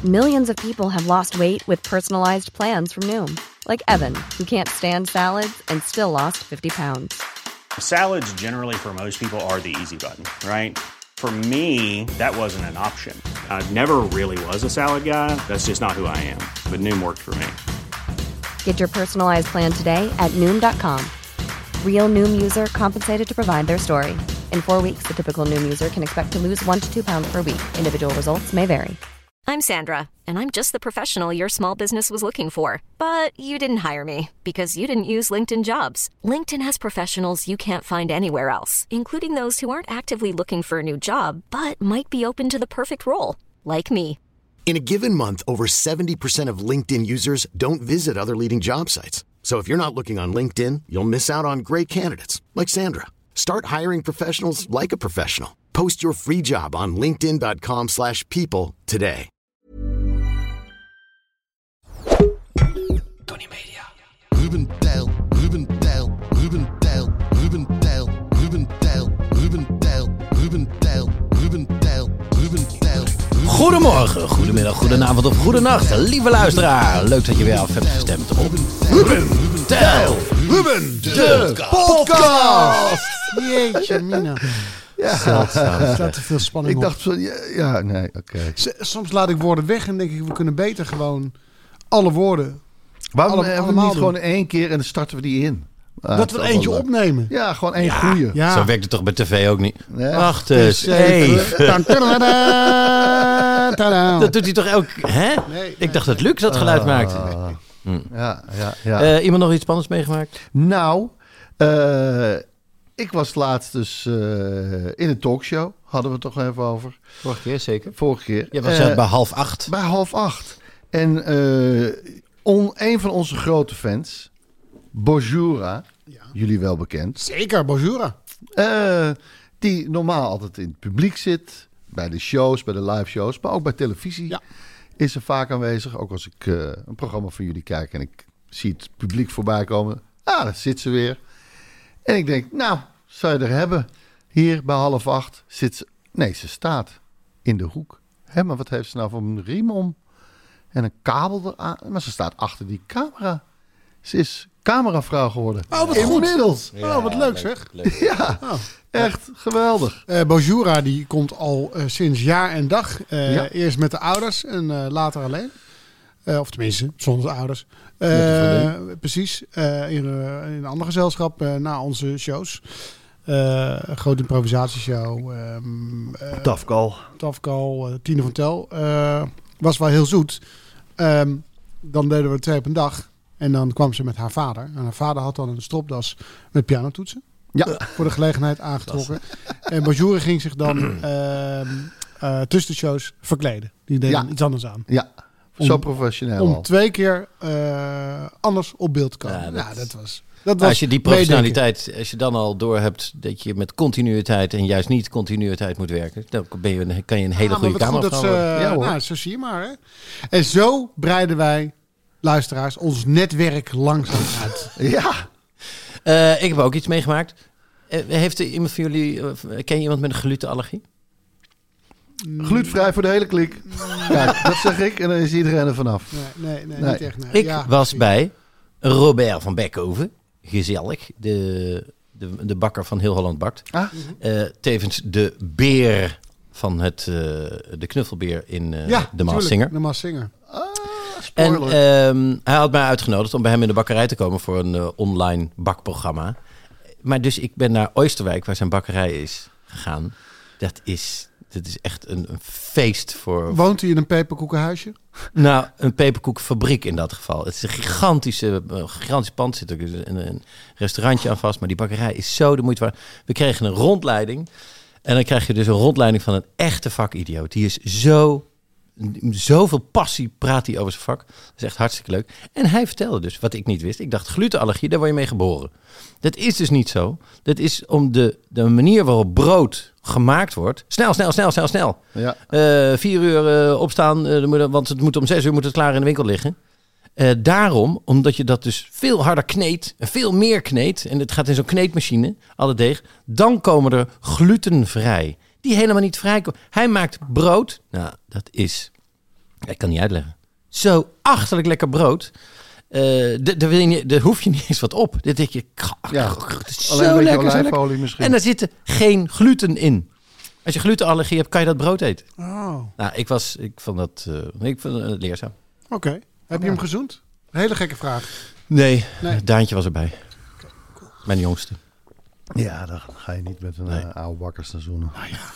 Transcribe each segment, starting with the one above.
Millions of people have lost weight with personalized plans from Noom. Like Evan, who can't stand salads and still lost 50 pounds. Salads generally for most people are the easy button, right? For me, that wasn't an option. I never really was a salad guy. That's just not who I am. But Noom worked for me. Get your personalized plan today at Noom.com. Real Noom user compensated to provide their story. In 4 weeks, the typical Noom user can expect to lose 1 to 2 pounds per week. Individual results may vary. I'm Sandra, and I'm just the professional your small business was looking for. But you didn't hire me because you didn't use LinkedIn Jobs. LinkedIn has professionals you can't find anywhere else, including those who aren't actively looking for a new job, but might be open to the perfect role, like me. In a given month, over 70% of LinkedIn users don't visit other leading job sites. So if you're not looking on LinkedIn, you'll miss out on great candidates like Sandra. Start hiring professionals like a professional. Post your free job on linkedin.com/people today. Tony Media. Ruben Tijl, Ruben Tijl, Ruben Tijl, Ruben Tijl, Ruben Tijl, Ruben Tijl, Ruben Tijl, Ruben Tijl, Ruben Tijl. Goedemorgen, goedemiddag, goedenavond of goedenacht, lieve luisteraar. Leuk dat je weer af hebt gestemd op Ruben Tijl, Ruben de podcast. Jeetje, Mina. Ja, zeldzaam. Er staat te veel spanning Ik dacht zo, oké. Soms laat ik woorden weg en denk ik, we kunnen beter gewoon alle woorden. Waarom hebben we allemaal niet gewoon 1 keer en dan starten we die in? Dat we er eentje opnemen. Ja, gewoon 1 goeie. Ja. Zo werkt het toch bij tv ook niet? Ja. Wacht eens even. Dat doet hij toch ook? Hè? Nee, ik dacht dat Luc dat geluid maakte. Ja. Iemand nog iets spannends meegemaakt? Nou, ik was laatst dus in een talkshow. Hadden we het toch even over. Vorige keer zeker. Vorige keer. Je was bij 7:30. Bij 7:30. En een van onze grote fans, Bonjoura, jullie wel bekend. Zeker, Bonjoura. Die normaal altijd in het publiek zit. Bij de shows, bij de live shows. Maar ook bij televisie. Ja. Is er vaak aanwezig. Ook als ik een programma van jullie kijk en ik zie het publiek voorbij komen. Daar zit ze weer. En ik denk, nou, zou je er hebben? Hier bij 7:30 zit ze. Nee, ze staat in de hoek. Hé, maar wat heeft ze nou voor een riem om? En een kabel eraan. Maar ze staat achter die camera. Ze is cameravrouw geworden. Oh, wat goed. Inmiddels. Ja, wat leuk zeg. Ja, echt geweldig. Bonjoura die komt al sinds jaar en dag. Eerst met de ouders en later alleen. Of tenminste, zonder de ouders. Precies. In een ander gezelschap na onze shows. Een grote improvisatieshow. Tafkal, Tine van Tel. Was wel heel zoet. Dan deden we 2 op een dag. En dan kwam ze met haar vader. En haar vader had dan een stropdas met pianotoetsen. Ja. Voor de gelegenheid aangetrokken. En Bonjour ging zich dan tussen de shows verkleden. Die deden iets anders aan. Ja, zo professioneel om 2 keer anders op beeld te komen. Ja, dat was als je die professionaliteit, als je dan al door hebt dat je met continuïteit en juist niet continuïteit moet werken, dan kan je een hele goede cameravrouw worden. Nou, zo zie je maar. Hè. En zo breiden wij, luisteraars, ons netwerk langzaam uit. Ja. Ik heb ook iets meegemaakt. Heeft er iemand van jullie, ken je iemand met een glutenallergie? Glutenvrij voor de hele klik. Kijk, dat zeg ik en dan is iedereen er vanaf. Nee, niet echt. Nee. Ik was bij Robert van Beckhoven. Gezellig. De bakker van Heel Holland Bakt. Tevens de beer van de knuffelbeer in de Maas Singer. De Maas Singer. En hij had mij uitgenodigd om bij hem in de bakkerij te komen voor een online bakprogramma. Maar dus ik ben naar Oosterwijk, waar zijn bakkerij is, gegaan. Dit is echt een feest voor... Woont hij in een peperkoekenhuisje? Nou, een peperkoekfabriek in dat geval. Het is een gigantisch pand. Zit ook een restaurantje aan vast. Maar die bakkerij is zo de moeite waard. We kregen een rondleiding. En dan krijg je dus een rondleiding van een echte vakidioot. Die is zoveel passie praat hij over zijn vak. Dat is echt hartstikke leuk. En hij vertelde dus wat ik niet wist. Ik dacht, glutenallergie, daar word je mee geboren. Dat is dus niet zo. Dat is om de manier waarop brood gemaakt wordt. Snel. Ja. 4 uur opstaan, want het moet om 6 uur moet het klaar in de winkel liggen. Daarom, omdat je dat dus veel harder kneedt, en veel meer kneedt, en het gaat in zo'n kneedmachine, alle deeg, dan komen er glutenvrij. Die helemaal niet vrijkomen. Hij maakt brood. Nou, dat is Ik kan niet uitleggen. Zo achterlijk lekker brood. Daar hoef je niet eens wat op. Dit denk je, het is alleen zo een beetje lekker, zo olijfolie lekker. misschien. En daar zit geen gluten in. Als je glutenallergie hebt, kan je dat brood eten. Oh, Nou, ik vond het leerzaam. oké. Heb je hem gezoend? Een hele gekke vraag. Nee, Nee. Daantje was erbij. Mijn jongste. Ja, dan ga je niet met een oude bakkers naar zoenen.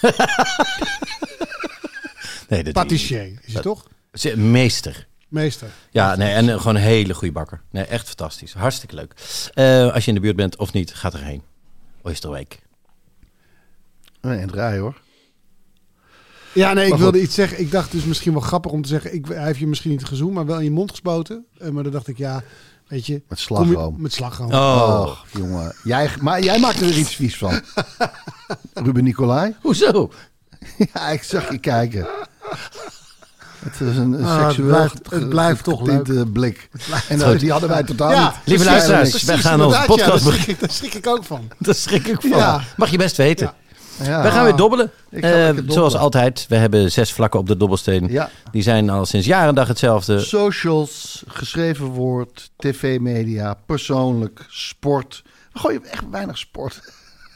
Nee, dat Patissier is het toch? Meester. Meester. Ja, nee, en gewoon een hele goede bakker. Nee, echt fantastisch. Hartstikke leuk. Als je in de buurt bent of niet, ga erheen. Oysterweek. Nee, en het rijden hoor. Ja, nee, ik Maar wilde goed. iets zeggen. Ik dacht dus misschien wel grappig om te zeggen... hij heeft je misschien niet gezoend, maar wel in je mond gespoten. Maar dan dacht ik, ja, weet je... Met slagroom. Met slagroom. Oh, Och, jongen. Maar jij maakt er iets vies van. Ruben Nicolai? hoezo? Ja, ik zag je kijken. Het is een Ah, seksueel het blijft toch getinte blik. En Goed. die hadden wij totaal Ja, niet. Lieve precies, luisteraars, precies, wij gaan onze inderdaad, podcast ja, beginnen. daar schrik ik ook van. Daar schrik ik van. Ja. Mag je best weten. Ja. Ja. We gaan weer dobbelen. Ik ga lekker dobbelen. Zoals altijd, we hebben 6 vlakken op de dobbelsteen. Ja. Die zijn al sinds jaar en dag hetzelfde. Socials, geschreven woord, tv-media, persoonlijk, sport. We gooien echt weinig sport.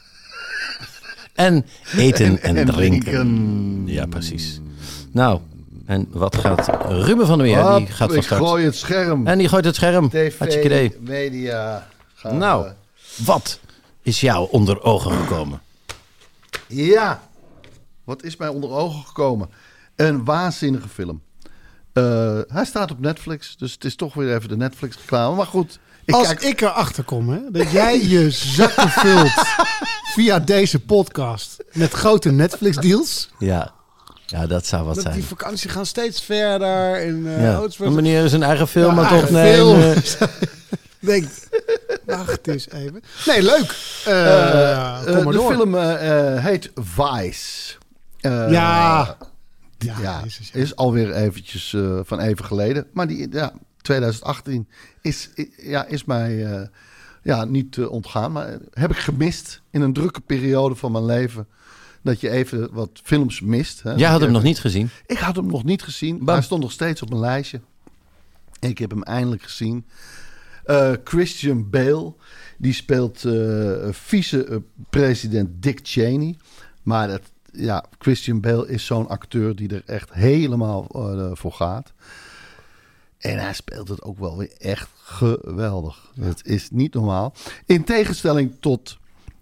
En eten en, en drinken. drinken. Ja, precies. Nou, en wat gaat Ruben van der Meer? Die Hop, gaat van ik start. gooi het scherm. En die gooit het scherm. Hartstikke idee. TV, media. Gaan Nou, we. wat is jou onder ogen gekomen? Ja, wat is mij onder ogen gekomen? Een waanzinnige film. Hij staat op Netflix, dus het is toch weer even de Netflix-reclame. Maar goed, Als ik erachter kom, hè, dat jij je zakken vult via deze podcast met grote Netflix-deals. Ja, dat zou wat Dat zijn. die vakantie gaan steeds verder. En, Ja. Een meneer is een eigen film aan het eigen opnemen. film. Denk, wacht eens even. Nee, leuk. Kom maar de door. film heet Vice. Ja. Ja, Jezus, ja. is alweer eventjes van even geleden. Maar 2018 is mij niet ontgaan. Maar heb ik gemist in een drukke periode van mijn leven. Dat je even wat films mist. Hè. Jij had hem nog niet gezien. Ik had hem nog niet gezien. Maar hij stond nog steeds op mijn lijstje. Ik heb hem eindelijk gezien. Christian Bale. Die speelt vice-president Dick Cheney. Maar Christian Bale is zo'n acteur die er echt helemaal voor gaat. En hij speelt het ook wel weer echt geweldig. Het is niet normaal. In tegenstelling tot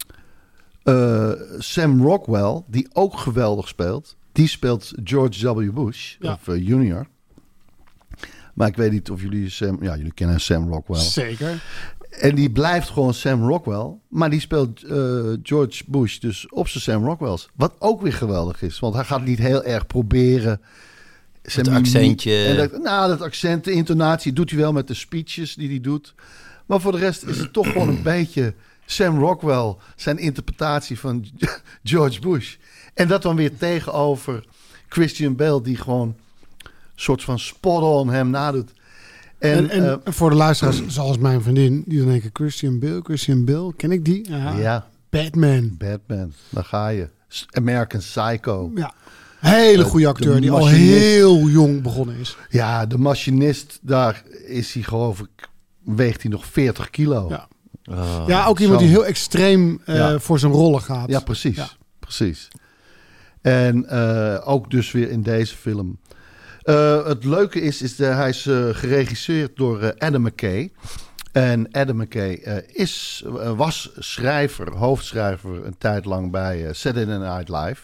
Sam Rockwell, die ook geweldig speelt. Die speelt George W. Bush, Ja. of junior. Maar ik weet niet of jullie jullie kennen Sam Rockwell. Zeker. En die blijft gewoon Sam Rockwell. Maar die speelt George Bush dus op zijn Sam Rockwells. Wat ook weer geweldig is. Want hij gaat niet heel erg proberen. Het accentje. En dat accent, de intonatie doet hij wel met de speeches die hij doet. Maar voor de rest is het toch gewoon een beetje Sam Rockwell. Zijn interpretatie van George Bush. En dat dan weer tegenover Christian Bale. Die gewoon een soort van spot-on hem nadoet. En voor de luisteraars, zoals mijn vriendin, die dan denken, Christian Bale, ken ik die? Ja. Batman. Daar ga je. American Psycho. Ja. Hele goede acteur, die al heel jong begonnen is. Ja, de machinist, daar is hij geloof ik, weegt hij nog 40 kilo. Ja. Ja, ook iemand die heel extreem voor zijn rollen gaat. Ja, precies. Ja. Precies. En ook dus weer in deze film. Het leuke is hij is geregisseerd door Adam McKay. En Adam McKay was hoofdschrijver een tijd lang bij Saturday Night Live.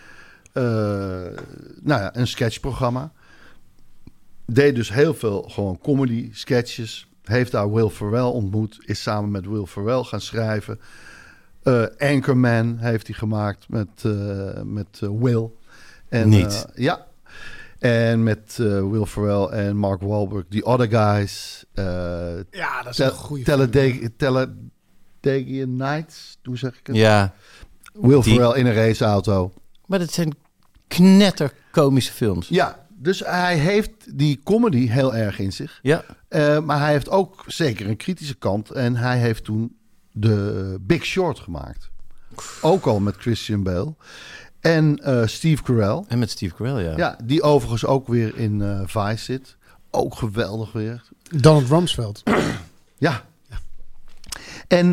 Een sketchprogramma. Deed dus heel veel gewoon comedy sketches. Heeft daar Will Ferrell ontmoet. Is samen met Will Ferrell gaan schrijven. Anchorman heeft hij gemaakt met Will. En, Niet. Ja. En met Will Ferrell en Mark Wahlberg. The Other Guys. Ja, dat is een goede film. Talladega Nights. Hoe zeg ik het? Ja, Will Ferrell in een raceauto. maar dat zijn knetterkomische films. Ja, dus hij heeft die comedy heel erg in zich. Ja. Maar hij heeft ook zeker een kritische kant. En hij heeft toen de Big Short gemaakt. Ook al met Christian Bale. En Steve Carell. En met Steve Carell, ja. Ja, die overigens ook weer in Vice zit. Ook geweldig weer. Donald Rumsfeld. Ja. En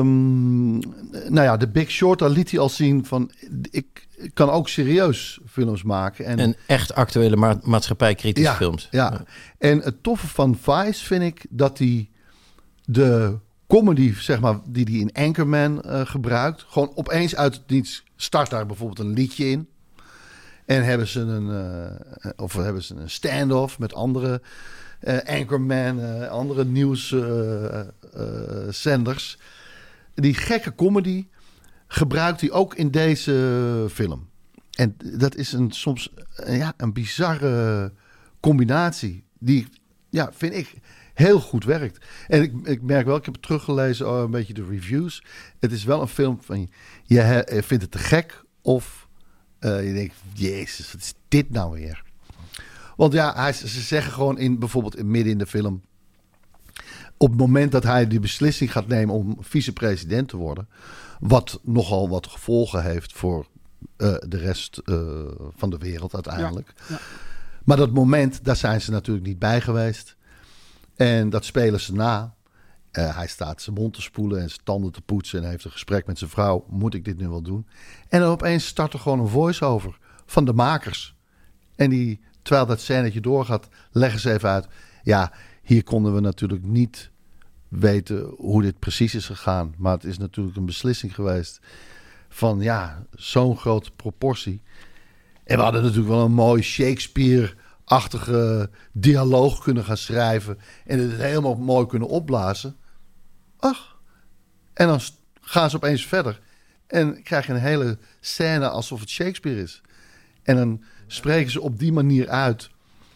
The Big Short, daar liet hij al zien van... Ik kan ook serieus films maken. En echt actuele maatschappijkritische films. Ja. En het toffe van Vice vind ik dat hij de comedy, zeg maar, die hij in Anchorman gebruikt... gewoon opeens uit het niets start daar bijvoorbeeld een liedje in. En hebben ze een stand-off met andere... Anchorman, andere nieuwszenders. Die gekke comedy gebruikt hij ook in deze film. En dat is soms een bizarre combinatie die, vind ik, heel goed werkt. En ik merk wel, ik heb het teruggelezen, een beetje de reviews. Het is wel een film van, je vindt het te gek of je denkt, jezus, wat is dit nou weer? Want ze zeggen gewoon bijvoorbeeld midden in de film... op het moment dat hij die beslissing gaat nemen om vicepresident te worden... wat nogal wat gevolgen heeft voor de rest van de wereld uiteindelijk. Ja. Maar dat moment, daar zijn ze natuurlijk niet bij geweest. En dat spelen ze na. Hij staat zijn mond te spoelen en zijn tanden te poetsen... en heeft een gesprek met zijn vrouw. Moet ik dit nu wel doen? En dan opeens start er gewoon een voice-over van de makers. En terwijl dat scènetje doorgaat, leggen ze even uit... ja, hier konden we natuurlijk niet weten hoe dit precies is gegaan. Maar het is natuurlijk een beslissing geweest van zo'n grote proportie. En we hadden natuurlijk wel een mooi Shakespeare-achtige dialoog kunnen gaan schrijven... en het helemaal mooi kunnen opblazen. Ach, en dan gaan ze opeens verder. En krijg je een hele scène alsof het Shakespeare is. En dan spreken ze op die manier uit...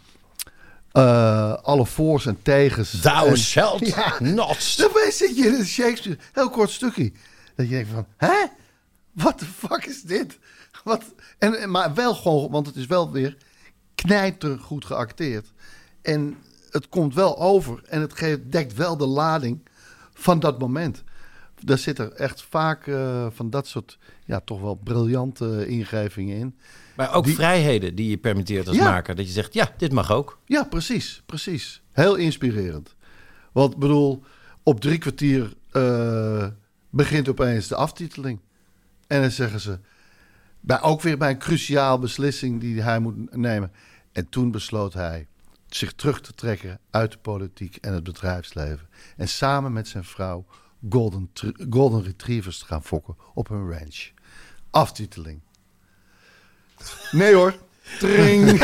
alle voor's en tegens. Thou shalt not. Dan zit je in een Shakespeare, heel kort stukje. Dat je denkt van, hè? Wat de fuck is dit? Maar wel gewoon, want het is wel weer knijtergoed geacteerd. En het komt wel over en het dekt wel de lading van dat moment. Daar zitten echt vaak van dat soort, toch wel briljante ingevingen in. Maar ook vrijheden die je permitteert als maker. Dat je zegt, dit mag ook. Ja, precies. Heel inspirerend. Want bedoel, op 3 kwartier begint opeens de aftiteling. En dan zeggen ze, ook weer bij een cruciaal beslissing die hij moet nemen. En toen besloot hij zich terug te trekken uit de politiek en het bedrijfsleven. En samen met zijn vrouw golden retrievers te gaan fokken op hun ranch. Aftiteling. Nee hoor. Tring.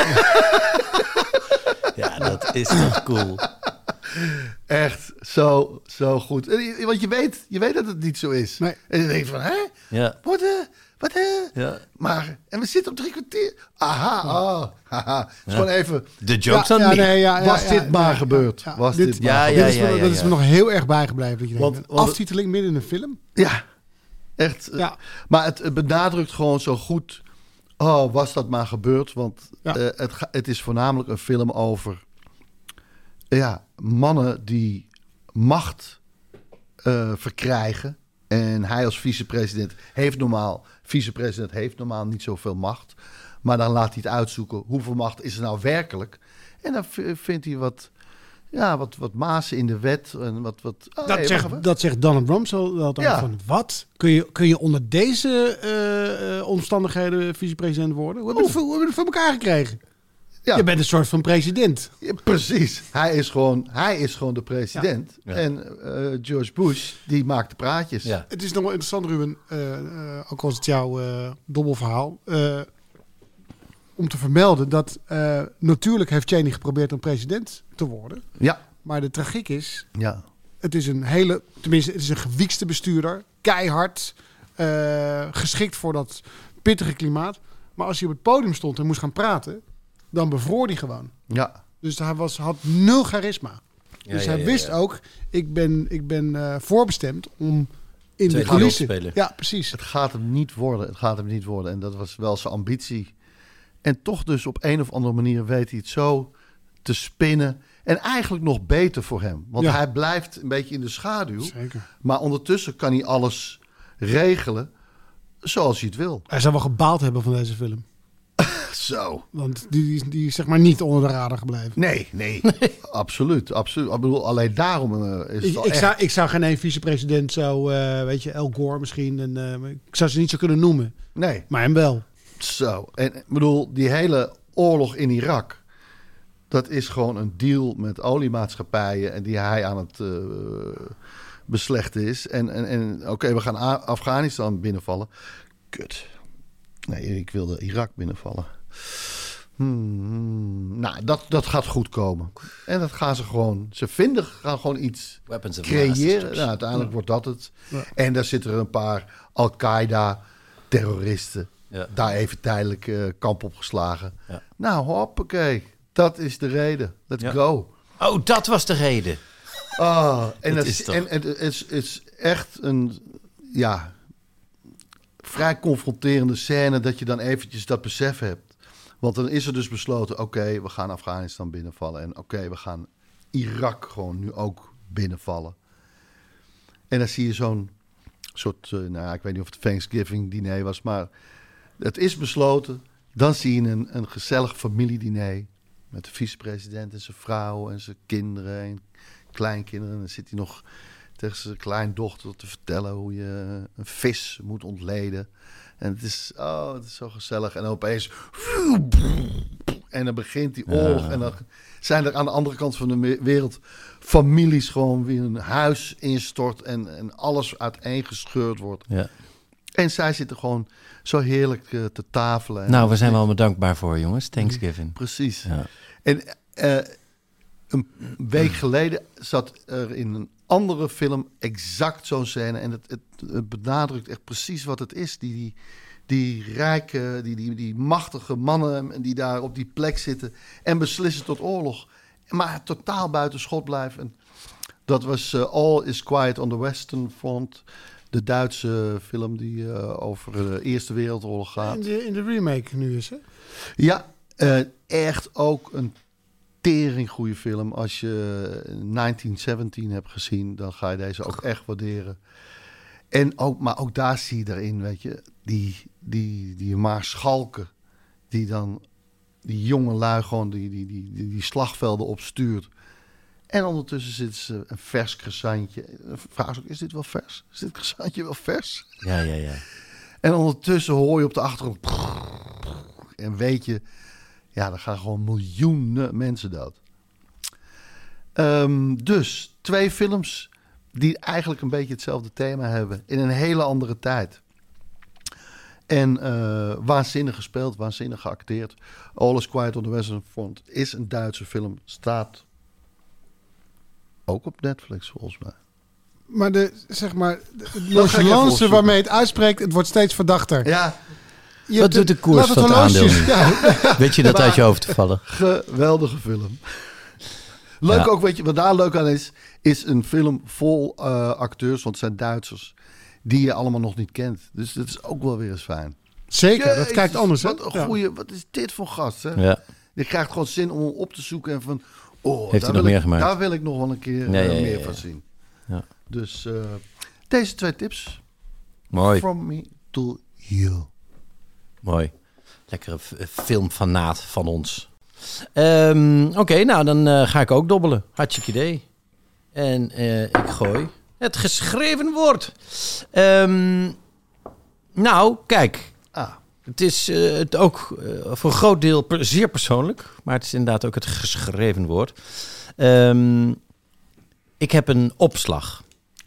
Ja, dat is toch cool. Echt zo goed. Want je weet dat het niet zo is. Nee. En je denkt van, hè? Ja. Wat? Ja. Maar, en we zitten op 3 kwartier. Aha. Gewoon even... De joke's on me. Was dit maar gebeurd? Was dit maar gebeurd? Dat is me nog heel erg bijgebleven. Dat je denkt, aftiteling midden in een film? Ja. Echt. Ja. Maar het benadrukt gewoon zo goed... Oh, was dat maar gebeurd? Want het is voornamelijk een film over... mannen die macht verkrijgen. En hij als vicepresident heeft normaal niet zoveel macht. Maar dan laat hij het uitzoeken. Hoeveel macht is er nou werkelijk? En dan vindt hij wat mazen in de wet. En dat zegt Donald Rumsfeld van wat? Kun je onder deze omstandigheden vicepresident worden? Hoe hebben we het voor elkaar gekregen? Ja. Je bent een soort van president. Ja, precies. Hij is gewoon de president. Ja. En George Bush, die maakt de praatjes. Ja. Het is nog wel interessant, Ruben, ook als het jouw dobbelverhaal... om te vermelden dat natuurlijk heeft Cheney geprobeerd om president te worden. Ja. Maar de tragiek is... Ja. Het is een gewiekste bestuurder. Keihard. Geschikt voor dat pittige klimaat. Maar als hij op het podium stond en moest gaan praten... dan bevroor hij gewoon. Ja. Dus hij had 0 charisma. Dus hij wist ook... Ik ben voorbestemd om in de coulissen... te spelen. Ja, precies. Het gaat hem niet worden. En dat was wel zijn ambitie... En toch dus op een of andere manier weet hij het zo te spinnen. En eigenlijk nog beter voor hem. Want hij blijft een beetje in de schaduw. Zeker. Maar ondertussen kan hij alles regelen zoals je het wil. Hij zou wel gebaald hebben van deze film. Zo. Want die is zeg maar niet onder de radar gebleven. Nee. Absoluut. Ik bedoel, alleen daarom is het wel echt... Ik zou geen één vicepresident zo, weet je, Al Gore misschien. Ik zou ze niet zo kunnen noemen. Nee. Maar hem wel. Zo. En ik bedoel, die hele oorlog in Irak... dat is gewoon een deal met oliemaatschappijen... en die hij aan het beslechten is. En oké, we gaan Afghanistan binnenvallen. Kut. Nee, ik wilde Irak binnenvallen. Nou, dat gaat goed komen. En dat gaan ze gewoon... Ze gaan gewoon iets creëren. Nou, uiteindelijk wordt dat het. Ja. En daar zitten er een paar Al-Qaeda-terroristen... daar even tijdelijk kamp op geslagen. Ja. Nou, hoppakee. Dat is de reden. Let's go. Oh, dat was de reden. En het is echt een... Ja... vrij confronterende scène dat je dan eventjes dat besef hebt. Want dan is er dus besloten, oké, we gaan Afghanistan binnenvallen. En oké, we gaan Irak gewoon nu ook binnenvallen. En dan zie je zo'n soort, ik weet niet of het Thanksgiving diner was, maar het is besloten. Dan zie je een gezellig familiediner met de vicepresident en zijn vrouw en zijn kinderen en kleinkinderen. En dan zit hij nog tegen zijn kleindochter te vertellen hoe je een vis moet ontleden. En het is zo gezellig. En dan opeens... En dan begint die oorlog. En dan zijn er aan de andere kant van de wereld families gewoon weer een huis instort. En alles uiteengescheurd wordt. Ja. En zij zitten gewoon zo heerlijk te tafelen. Nou, we zijn wel allemaal dankbaar voor, jongens. Thanksgiving. Precies. Ja. En een week geleden zat er in een andere film exact zo'n scène. En het benadrukt echt precies wat het is. Die rijke, die machtige mannen die daar op die plek zitten en beslissen tot oorlog. Maar totaal buiten schot blijven. En dat was All is Quiet on the Western Front. De Duitse film die over de Eerste Wereldoorlog gaat. In de remake nu is, hè? Ja, echt ook een tering goede film. Als je 1917 hebt gezien, dan ga je deze ook echt waarderen. Maar ook daar zie je erin, weet je, die maarschalken, die dan die jonge lui gewoon die slagvelden opstuurt. En ondertussen zitten ze een vers croissantje. Vraag ook, is dit wel vers? Is dit croissantje wel vers? Ja. En ondertussen hoor je op de achtergrond en weet je, ja, er gaan gewoon miljoenen mensen dood. Dus 2 films die eigenlijk een beetje hetzelfde thema hebben in een hele andere tijd. En waanzinnig gespeeld, waanzinnig geacteerd. All is Quiet on the Western Front is een Duitse film. Staat ook op Netflix volgens mij. Maar de nonchalance waarmee het uitspreekt, het wordt steeds verdachter. Ja. Wat doet de koers van het aandeel nu? Ja. Weet je dat uit je hoofd te vallen? Geweldige film. Leuk ook, weet je, wat daar leuk aan is een film vol acteurs, want het zijn Duitsers, die je allemaal nog niet kent. Dus dat is ook wel weer eens fijn. Zeker, dat kijkt anders. Wat een goeie, wat is dit voor gast, hè? Ja. Je krijgt gewoon zin om hem op te zoeken en van, heeft hij nog meer gemaakt? Daar wil ik nog wel een keer meer van zien. Ja. Dus deze 2 tips. Mooi. From me to you. Mooi. Lekkere filmfanaat van ons. Oké, nou dan ga ik ook dobbelen. Hartstikke idee. En ik gooi het geschreven woord. Nou, kijk. Het is ook voor een groot deel zeer persoonlijk. Maar het is inderdaad ook het geschreven woord. Ik heb een opslag.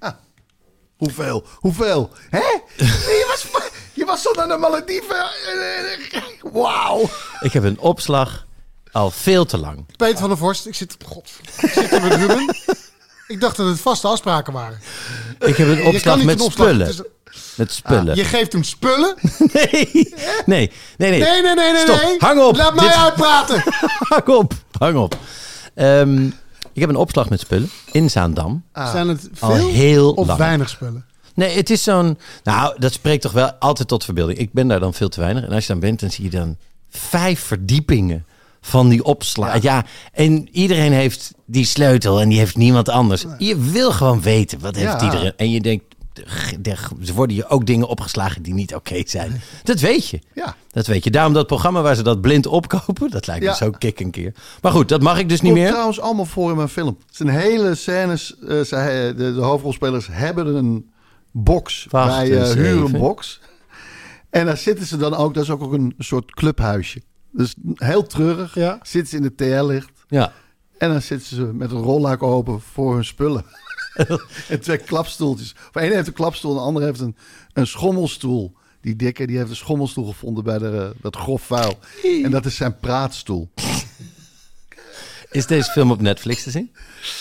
Hoeveel? Hè? Je was zo naar de Malediven. Wauw. Ik heb een opslag al veel te lang. Peter van der Vorst, ik zit hier met Ruben. Ik dacht dat het vaste afspraken waren. Ik heb een opslag met spullen. Met spullen. Je geeft hem spullen? Nee. Stop. Hang op. Laat mij uitpraten. Hang op. Ik heb een opslag met spullen in Zaandam. Zijn het veel al heel of lang. weinig spullen? Nee, het is zo'n... Nou, dat spreekt toch wel altijd tot verbeelding. Ik ben daar dan veel te weinig. En als je dan bent, dan zie je dan 5 verdiepingen van die opslag. Ja, en iedereen heeft die sleutel en die heeft niemand anders. Je wil gewoon weten, wat heeft iedereen? En je denkt, er worden je ook dingen opgeslagen die niet oké zijn. Dat weet je. Ja. Dat weet je. Daarom dat programma waar ze dat blind opkopen, dat lijkt me zo kick een keer. Maar goed, dat mag ik dus niet Komt meer. trouwens allemaal voor in mijn film. Het zijn hele scènes. De hoofdrolspelers hebben een box. Wacht Wij eens huren even. een box. En daar zitten ze dan ook. Dat is ook een soort clubhuisje. Dus heel treurig. Ja. Zitten ze in de TL-licht. Ja. En dan zitten ze met een rolluik open voor hun spullen. En 2 klapstoeltjes. Of één heeft een klapstoel en de andere heeft een schommelstoel. Die dikke, die heeft een schommelstoel gevonden bij dat grof vuil. En dat is zijn praatstoel. Is deze film op Netflix te zien?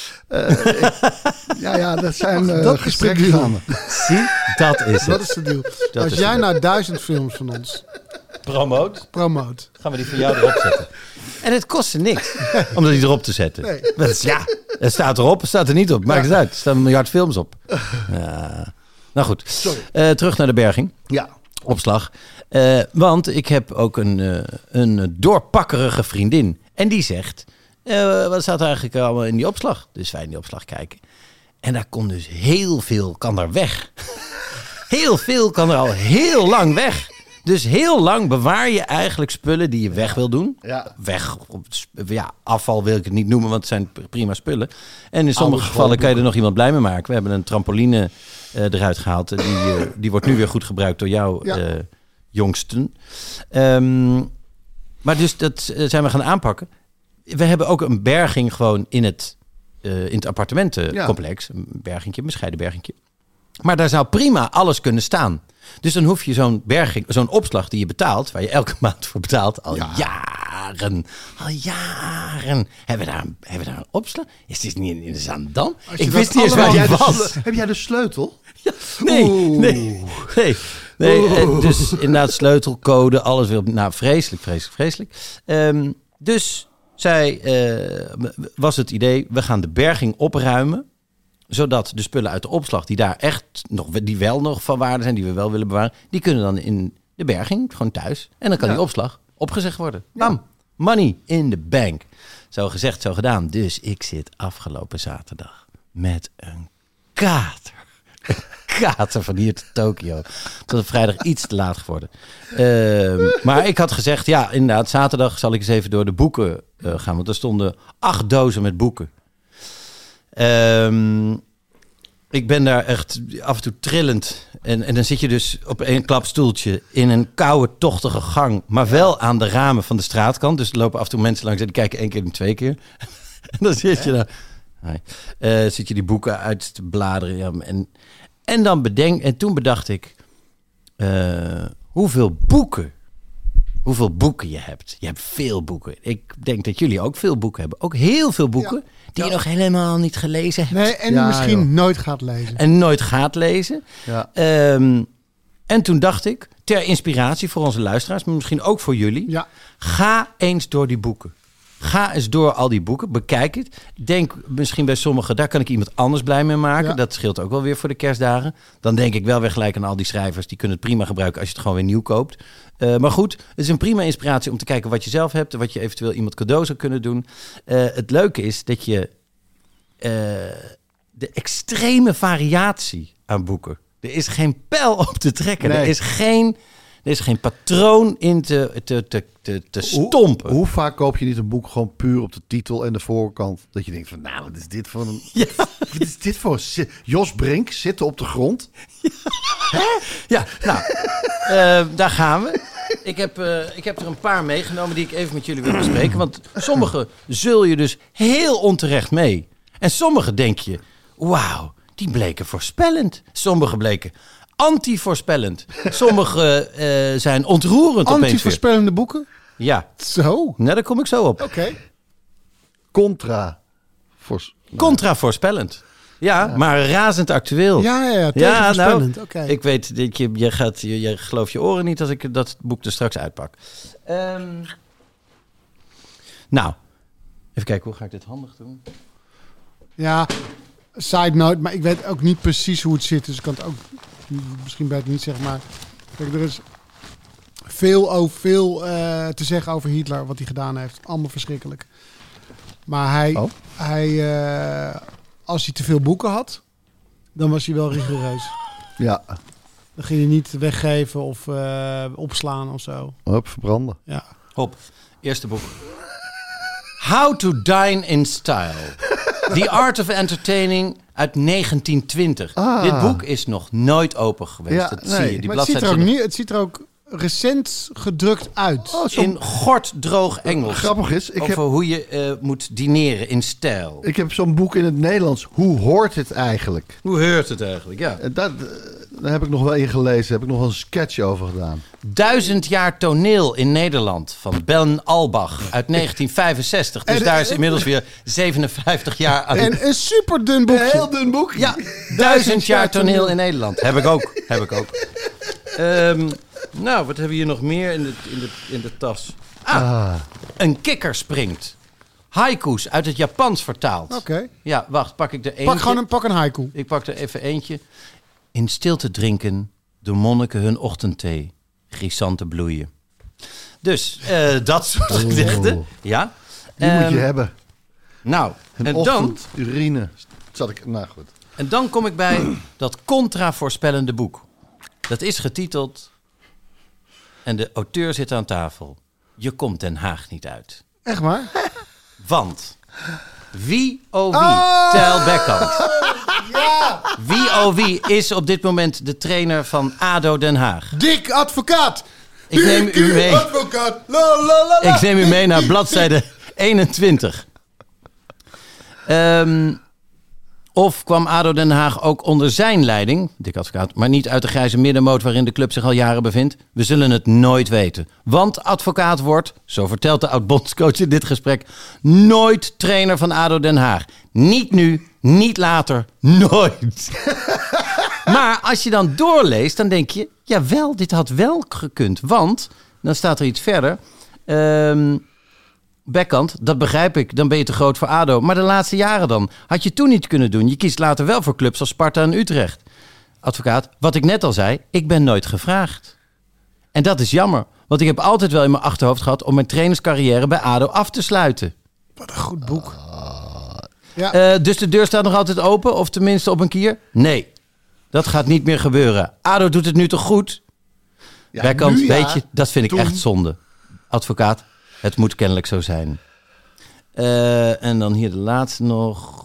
Ja, dat zijn Dat is gesprekken de deal. gaande. Zie, dat is Dat het. is de deal. Dat Als is jij het. nou 1000 films van ons promoot. Gaan we die voor jou erop zetten. En het kostte niks om die erop te zetten. Nee. Dat is, het staat erop, het staat er niet op. Maakt het uit. Er staan 1 miljard films op. Ja. Nou goed, terug naar de berging. Ja. Opslag. Want ik heb ook een doorpakkerige vriendin. En die zegt, wat staat er eigenlijk allemaal in die opslag? Dus wij in die opslag kijken. En daar komt dus heel veel, kan er weg. Heel veel kan er al heel lang weg. Dus heel lang bewaar je eigenlijk spullen die je weg wil doen. Ja. Weg, afval wil ik het niet noemen, want het zijn prima spullen. En in sommige gevallen kan je er nog iemand blij mee maken. We hebben een trampoline eruit gehaald. Die wordt nu weer goed gebruikt door jou, jongsten. Maar dus dat zijn we gaan aanpakken. We hebben ook een berging gewoon in het appartementencomplex. Een bergingje, een bescheiden bergingje. Maar daar zou prima alles kunnen staan. Dus dan hoef je zo'n opslag die je betaalt, waar je elke maand voor betaalt, al jaren. Hebben we daar een opslag? Is dit niet in de Zaandam? Ik wist niet eens waar die was. Heb jij de sleutel? Nee. Dus inderdaad sleutelcode, alles weer. Nou, vreselijk. Dus zij was het idee, we gaan de berging opruimen, zodat de spullen uit de opslag die daar echt die wel nog van waarde zijn, die we wel willen bewaren, die kunnen dan in de berging, gewoon thuis. En dan kan die opslag opgezegd worden. Bam, money in the bank. Zo gezegd, zo gedaan. Dus ik zit afgelopen zaterdag met een kater. Kater van hier tot Tokio. Tot het vrijdag iets te laat geworden. Maar ik had gezegd, ja, inderdaad, zaterdag zal ik eens even door de boeken gaan. Want er stonden 8 dozen met boeken. Ik ben daar echt af en toe trillend. En dan zit je dus op 1 klapstoeltje in een koude, tochtige gang. Maar wel aan de ramen van de straatkant. Dus er lopen af en toe mensen langs en die kijken 1 keer en 2 keer. En dan zit je daar. Zit je die boeken uit te bladeren. Ja, en toen bedacht ik, hoeveel boeken je hebt. Je hebt veel boeken. Ik denk dat jullie ook veel boeken hebben. Ook heel veel boeken die je nog helemaal niet gelezen hebt. Nee, en misschien nooit gaat lezen. En nooit gaat lezen. Ja. En toen dacht ik, ter inspiratie voor onze luisteraars, maar misschien ook voor jullie. Ga eens door die boeken. Ga eens door al die boeken, bekijk het. Denk misschien bij sommigen, daar kan ik iemand anders blij mee maken. Ja. Dat scheelt ook wel weer voor de kerstdagen. Dan denk ik wel weer gelijk aan al die schrijvers. Die kunnen het prima gebruiken als je het gewoon weer nieuw koopt. Maar goed, het is een prima inspiratie om te kijken wat je zelf hebt. Wat je eventueel iemand cadeau zou kunnen doen. Het leuke is dat je de extreme variatie aan boeken. Er is geen pijl op te trekken. Nee. Er is geen patroon in te stompen. Hoe vaak koop je niet een boek gewoon puur op de titel en de voorkant? Dat je denkt van, nou, wat is dit voor een... Ja. Wat is dit voor... Jos Brink zitten op de grond? Ja, nou, daar gaan we. Ik heb er een paar meegenomen die ik even met jullie wil bespreken. Want sommige zul je dus heel onterecht mee. En sommige denk je, wauw, die bleken voorspellend. Sommige bleken anti-voorspellend. Sommige zijn ontroerend. Anti-voorspellende boeken? Ja. Zo? Nou, daar kom ik zo op. Oké. Contra-voorspellend. Ja, maar razend actueel. Ja, tegenvoorspellend. Nou, okay. Ik weet dat je gelooft je oren niet als ik dat boek er straks uitpak. Nou, even kijken, hoe ga ik dit handig doen? Ja, side note, maar ik weet ook niet precies hoe het zit. Dus ik kan het ook misschien beter niet zeggen. Maar kijk, er is veel te zeggen over Hitler, wat hij gedaan heeft. Allemaal verschrikkelijk. Maar hij als hij te veel boeken had, dan was hij wel rigoureus. Ja. Dan ging je niet weggeven of opslaan of zo. Hop, verbranden. Ja. Hop, eerste boek. How to Dine in Style. The Art of Entertaining uit 1920. Dit boek is nog nooit open geweest. Ja, dat nee. zie je. Die Maar het ziet er ook recent gedrukt uit. in gorddroog Engels. Grappig is, over hoe je moet dineren in stijl. Ik heb zo'n boek in het Nederlands. Hoe hoort het eigenlijk? Hoe heurt het eigenlijk? Ja. Daar heb ik nog wel in gelezen. Heb ik nog wel een sketch over gedaan. 1000 jaar toneel in Nederland van Ben Albach uit 1965. Dus daar is inmiddels weer 57 jaar aan. En een super dun boekje. Een heel dun boek. Ja, 1000 jaar toneel in Nederland. Heb ik ook. Nou, wat hebben we hier nog meer in de tas? Een kikker springt. Haiku's uit het Japans vertaald. Oké. Ja, wacht, pak ik er eentje. Pak een haiku. Ik pak er even eentje. In stilte drinken de monniken hun ochtendthee. Chrysante bloeien. Dus, dat soort gedichten. Ja. Die moet je hebben. Nou, Een en ochtend, urine. Nou goed. En dan kom ik bij dat contra-voorspellende boek. Dat is getiteld... En de auteur zit aan tafel. Je komt Den Haag niet uit. Echt waar? Want... Wie, oh wie, Tijl Bekkant. Ja! Wie, oh wie, is op dit moment de trainer van ADO Den Haag? Dick Advocaat! Ik neem u mee. Advocaat! La, la, la, la. Ik neem u mee naar bladzijde 21. Of kwam ADO Den Haag ook onder zijn leiding, Dick Advocaat, maar niet uit de grijze middenmoot waarin de club zich al jaren bevindt? We zullen het nooit weten. Want Advocaat wordt, zo vertelt de oud-bondscoach in dit gesprek, nooit trainer van ADO Den Haag. Niet nu, niet later, nooit. Maar als je dan doorleest, dan denk je, jawel, dit had wel gekund. Want, dan staat er iets verder... Bekkant, dat begrijp ik. Dan ben je te groot voor ADO. Maar de laatste jaren dan? Had je toen niet kunnen doen. Je kiest later wel voor clubs als Sparta en Utrecht. Advocaat, wat ik net al zei, ik ben nooit gevraagd. En dat is jammer. Want ik heb altijd wel in mijn achterhoofd gehad om mijn trainerscarrière bij ADO af te sluiten. Wat een goed boek. Ja. Dus de deur staat nog altijd open? Of tenminste op een kier? Nee, dat gaat niet meer gebeuren. ADO doet het nu toch goed? Ja, Bekkant, nu, weet je, dat vind ik Toen. echt zonde. Advocaat, het moet kennelijk zo zijn. En dan hier de laatste nog.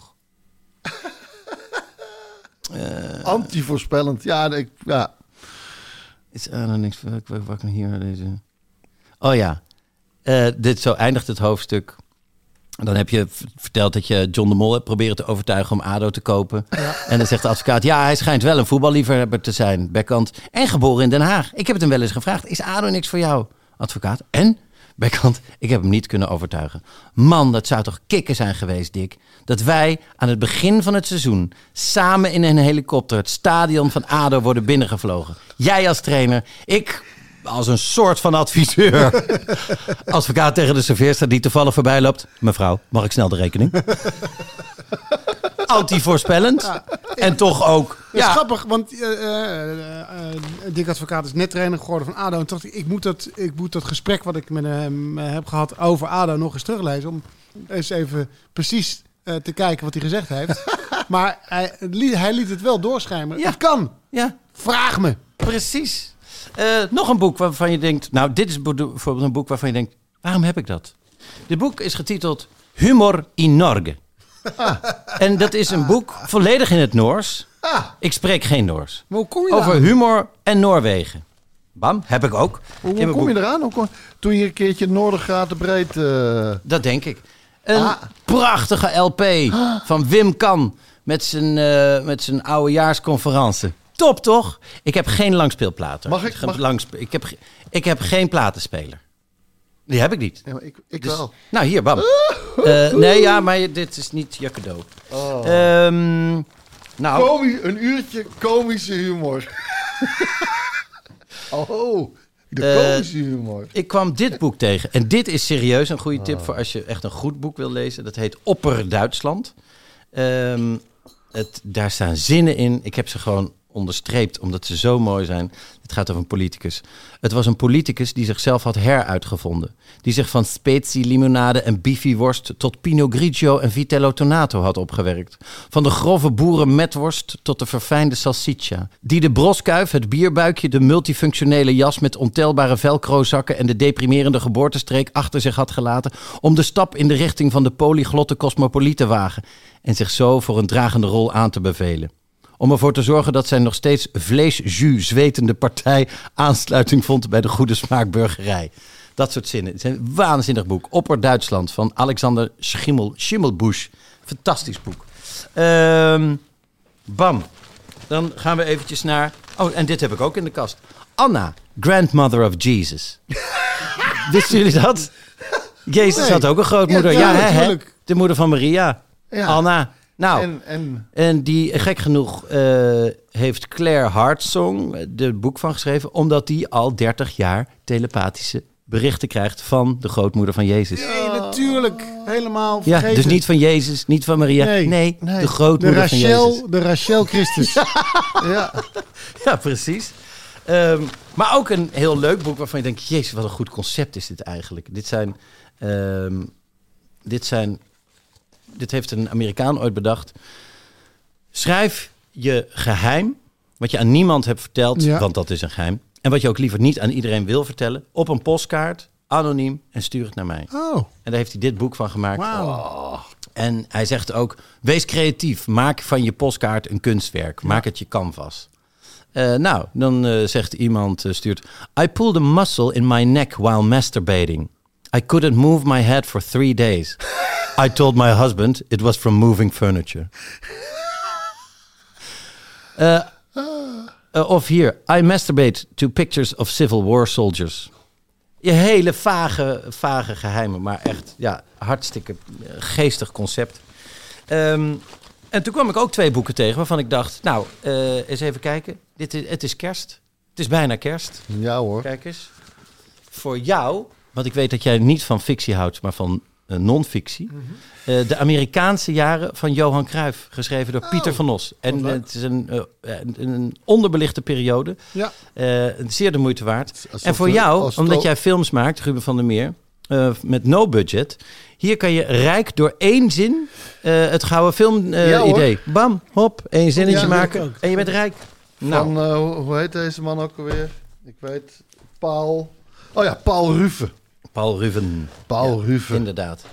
Anti-voorspellend. Ja. Is er nog niks? Wat kan hier deze? Oh ja. Zo eindigt het hoofdstuk. Dan heb je verteld dat je John de Mol hebt proberen te overtuigen om ADO te kopen. Ja. En dan zegt de advocaat, ja, hij schijnt wel een voetballiefhebber te zijn. Bekkant. En geboren in Den Haag. Ik heb het hem wel eens gevraagd. Is ADO niks voor jou? Advocaat. En? Bekkant, ik heb hem niet kunnen overtuigen. Man, dat zou toch kicken zijn geweest, Dick. Dat wij aan het begin van het seizoen samen in een helikopter het stadion van ADO worden binnengevlogen. Jij als trainer, ik als een soort van adviseur. Advocaat tegen de serveerster die toevallig voorbij loopt. Mevrouw, mag ik snel de rekening? Anti-voorspellend. Ja. En toch ook... Dat is grappig, want Dick Advocaat is net trainer geworden van ADO. En toen dacht ik moet dat gesprek wat ik met hem heb gehad over ADO nog eens teruglezen. Om eens even precies te kijken wat hij gezegd heeft. Maar hij liet het wel doorschijnen. Ja. Het kan. Ja. Vraag me. Precies. Nog een boek waarvan je denkt... Nou, dit is bijvoorbeeld een boek waarvan je denkt... Waarom heb ik dat? Dit boek is getiteld Humor in Norge. En dat is een boek volledig in het Noors. Ik spreek geen Noors. Maar hoe kom je over daar? humor en Noorwegen. Bam, heb ik ook. Hoe kom je eraan? Toen je een keertje Noordergaten breed... Dat denk ik. Een prachtige LP van Wim Kan met zijn oudejaarsconferentie. Top, toch? Ik heb geen langspeelplaten. Ik heb geen platenspeler. Die heb ik niet. Ja, maar ik Dus, wel. nou, hier, bam. Nee, ja, maar dit is niet je cadeau. Nou, Een uurtje komische humor. De komische humor. ik kwam dit boek tegen. En dit is serieus een goede tip voor als je echt een goed boek wil lezen. Dat heet Opper Duitsland. Daar staan zinnen in. Ik heb ze gewoon onderstreept, omdat ze zo mooi zijn. Het gaat over een politicus. Het was een politicus die zichzelf had heruitgevonden. Die zich van specie, limonade en bifiworst tot Pinot Grigio en Vitello Tonato had opgewerkt. Van de grove boerenmetworst tot de verfijnde salsiccia. Die de broskuif, het bierbuikje, de multifunctionele jas met ontelbare velcrozakken en de deprimerende geboortestreek achter zich had gelaten om de stap in de richting van de polyglotte cosmopoliet te wagen en zich zo voor een dragende rol aan te bevelen. Om ervoor te zorgen dat zijn nog steeds vleesjus zwetende partij aansluiting vond bij de goede smaakburgerij. Dat soort zinnen. Het is een waanzinnig boek. Opper-Duitsland van Alexander Schimmelbusch. Fantastisch boek. Bam. Dan gaan we eventjes naar... Oh, en dit heb ik ook in de kast. Anna, grandmother of Jesus. Wisten jullie dat? Jezus had ook een grootmoeder. Ja, natuurlijk. De moeder van Maria. Ja. Anna. Nou, en die, gek genoeg, heeft Claire Hartsong er boek van geschreven, omdat die al 30 jaar telepathische berichten krijgt van de grootmoeder van Jezus. Nee, natuurlijk. Helemaal vergeten. Ja, dus niet van Jezus, niet van Maria. Nee. De grootmoeder van Jezus. De Rachel Christus. Ja, precies. Maar ook een heel leuk boek waarvan je denkt, Jezus, wat een goed concept is dit eigenlijk. Dit heeft een Amerikaan ooit bedacht. Schrijf je geheim, wat je aan niemand hebt verteld, want dat is een geheim. En wat je ook liever niet aan iedereen wil vertellen, op een postkaart, anoniem, en stuur het naar mij. Oh. En daar heeft hij dit boek van gemaakt. Wow. Oh. En hij zegt ook, wees creatief. Maak van je postkaart een kunstwerk. Maak het je canvas. Dan zegt iemand, stuurt... I pulled a muscle in my neck while masturbating. I couldn't move my head for 3 days. I told my husband it was from moving furniture. Of hier, I masturbate to pictures of Civil War soldiers. Je hele vage geheimen, maar echt hartstikke geestig concept. En toen kwam ik ook 2 boeken tegen waarvan ik dacht, eens even kijken. Het is kerst. Het is bijna kerst. Ja hoor. Kijk eens. Voor jou, want ik weet dat jij niet van fictie houdt, maar van non-fictie. Mm-hmm. De Amerikaanse jaren van Johan Cruijff, geschreven door Pieter van Os. En het is een onderbelichte periode. Ja. Zeer de moeite waard. En voor jou, omdat jij films maakt, Ruben van der Meer, met no budget. Hier kan je rijk door 1 zin het gouden film idee. Bam, hop, 1 zinnetje maken en je bent rijk. Van, hoe heet deze man ook alweer? Ik weet, Paul Ruven. Paul Ruven. Paul Ruven. Inderdaad.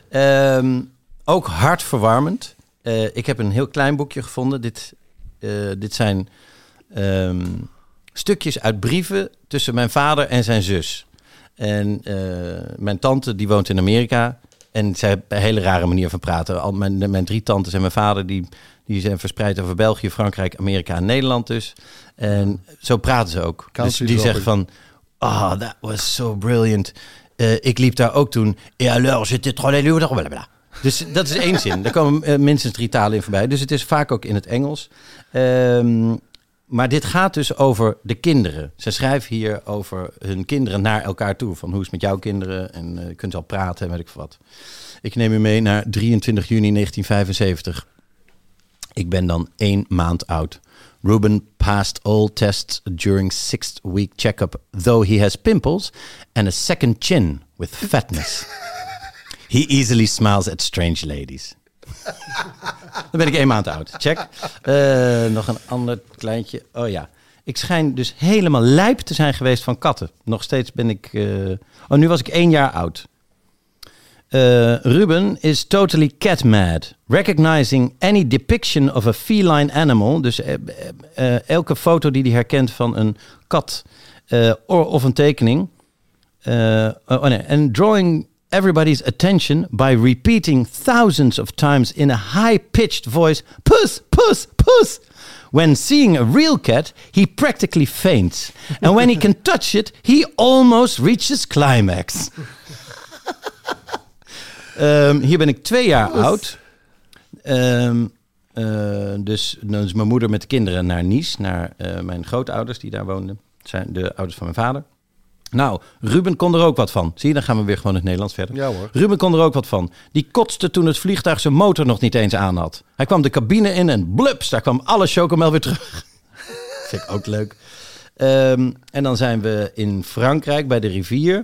Ook hartverwarmend. Ik heb een heel klein boekje gevonden. Dit zijn stukjes uit brieven tussen mijn vader en zijn zus. En mijn tante, die woont in Amerika. En zij hebben een hele rare manier van praten. Mijn 3 tantes en mijn vader, die zijn verspreid over België, Frankrijk, Amerika en Nederland dus. En zo praten ze ook. Dus die zegt van... Oh, that was so brilliant. Ik liep daar ook toen. Et alors, j'étais trop blablabla. Dus dat is 1 zin. Daar komen minstens 3 talen in voorbij. Dus het is vaak ook in het Engels. Maar dit gaat dus over de kinderen. Ze schrijven hier over hun kinderen naar elkaar toe. Van hoe is het met jouw kinderen? En je kunt al praten en weet ik wat. Ik neem u mee naar 23 juni 1975. Ik ben dan 1 maand oud. Ruben passed all tests during 6th week checkup, though he has pimples and a second chin with fatness. He easily smiles at strange ladies. Dan ben ik 1 maand oud. Check. Nog een ander kleintje. Oh ja. Ik schijn dus helemaal lijp te zijn geweest van katten. Nog steeds ben ik... nu was ik 1 jaar oud. Ruben is totally cat mad. Recognizing any depiction of a feline animal. Dus elke foto die hij herkent van een kat of een tekening. And drawing everybody's attention by repeating thousands of times in a high-pitched voice, puss, puss, puss. When seeing a real cat, he practically faints. And when he can touch it, he almost reaches climax. Hier ben ik 2 jaar oud. Dus dan is mijn moeder met de kinderen naar Nice, naar mijn grootouders die daar woonden. Dat zijn de ouders van mijn vader. Nou, Ruben kon er ook wat van. Zie je, dan gaan we weer gewoon in het Nederlands verder. Ja hoor. Ruben kon er ook wat van. Die kotste toen het vliegtuig zijn motor nog niet eens aan had. Hij kwam de cabine in en blups, daar kwam alle chocomel weer terug. Vind ik ook leuk. En dan zijn we in Frankrijk bij de rivier.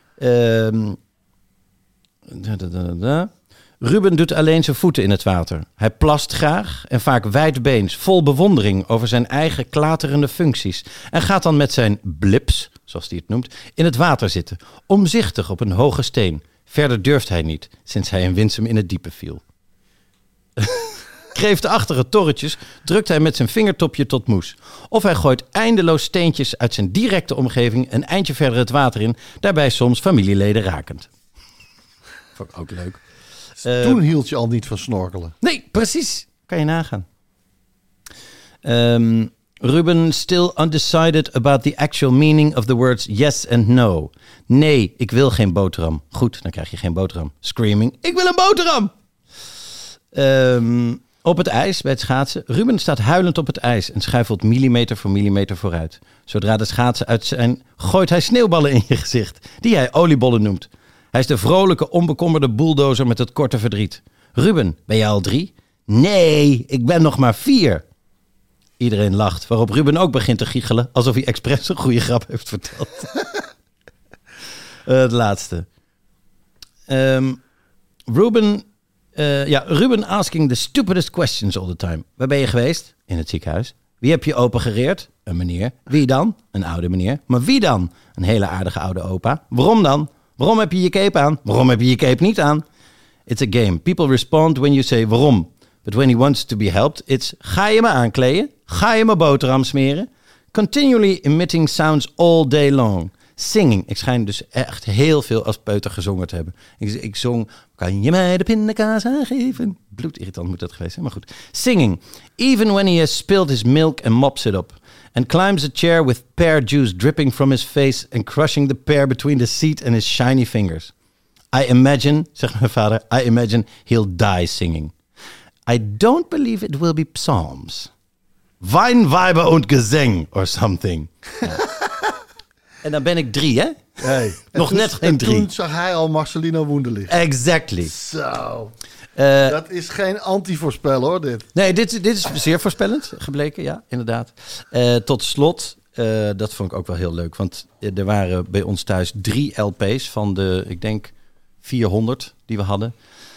Ruben doet alleen zijn voeten in het water. Hij plast graag en vaak wijdbeens, vol bewondering over zijn eigen klaterende functies. En gaat dan met zijn blips, zoals hij het noemt, in het water zitten. Omzichtig op een hoge steen. Verder durft hij niet, sinds hij in Winsum in het diepe viel. Kreeftenachtige torretjes drukt hij met zijn vingertopje tot moes. Of hij gooit eindeloos steentjes uit zijn directe omgeving een eindje verder het water in, daarbij soms familieleden rakend. Vond ik ook leuk. Toen hield je al niet van snorkelen. Nee, precies. Kan je nagaan. Ruben still undecided about the actual meaning of the words yes and no. Nee, ik wil geen boterham. Goed, dan krijg je geen boterham. Screaming, ik wil een boterham! Op het ijs bij het schaatsen. Ruben staat huilend op het ijs en schuifelt millimeter voor millimeter vooruit. Zodra de schaatsen uit zijn, gooit hij sneeuwballen in je gezicht, die hij oliebollen noemt. Hij is de vrolijke, onbekommerde bulldozer met het korte verdriet. Ruben, ben jij al 3? Nee, ik ben nog maar 4. Iedereen lacht, waarop Ruben ook begint te giechelen, alsof hij expres een goede grap heeft verteld. Het laatste. Ruben asking the stupidest questions all the time. Waar ben je geweest? In het ziekenhuis. Wie heb je opengereerd? Een meneer. Wie dan? Een oude meneer. Maar wie dan? Een hele aardige oude opa. Waarom dan? Waarom heb je je cape aan? Waarom heb je je cape niet aan? It's a game. People respond when you say waarom. But when he wants to be helped, it's ga je me aankleden? Ga je me boterham smeren? Continually emitting sounds all day long. Singing. Ik schijn dus echt heel veel als peuter gezongen te hebben. Ik zong, kan je mij de pindakaas aangeven? Bloedirritant moet dat geweest zijn, maar goed. Singing. Even when he has spilled his milk and mops it up. And climbs a chair with pear juice dripping from his face and crushing the pear between the seat and his shiny fingers. I imagine, zegt mijn vader, I imagine he'll die singing. I don't believe it will be psalms. Wein, Weiber und Gesang or something. Ja. En dan ben ik 3, hè? Hey. Nog net geen 3. Toen zag hij al Marcelino Wunderlich. Exactly. Zo. Dat is geen anti-voorspel, hoor, dit. Nee, dit is zeer voorspellend gebleken, ja, inderdaad. Tot slot, dat vond ik ook wel heel leuk. Want er waren bij ons thuis 3 LP's van de, ik denk, 400 die we hadden.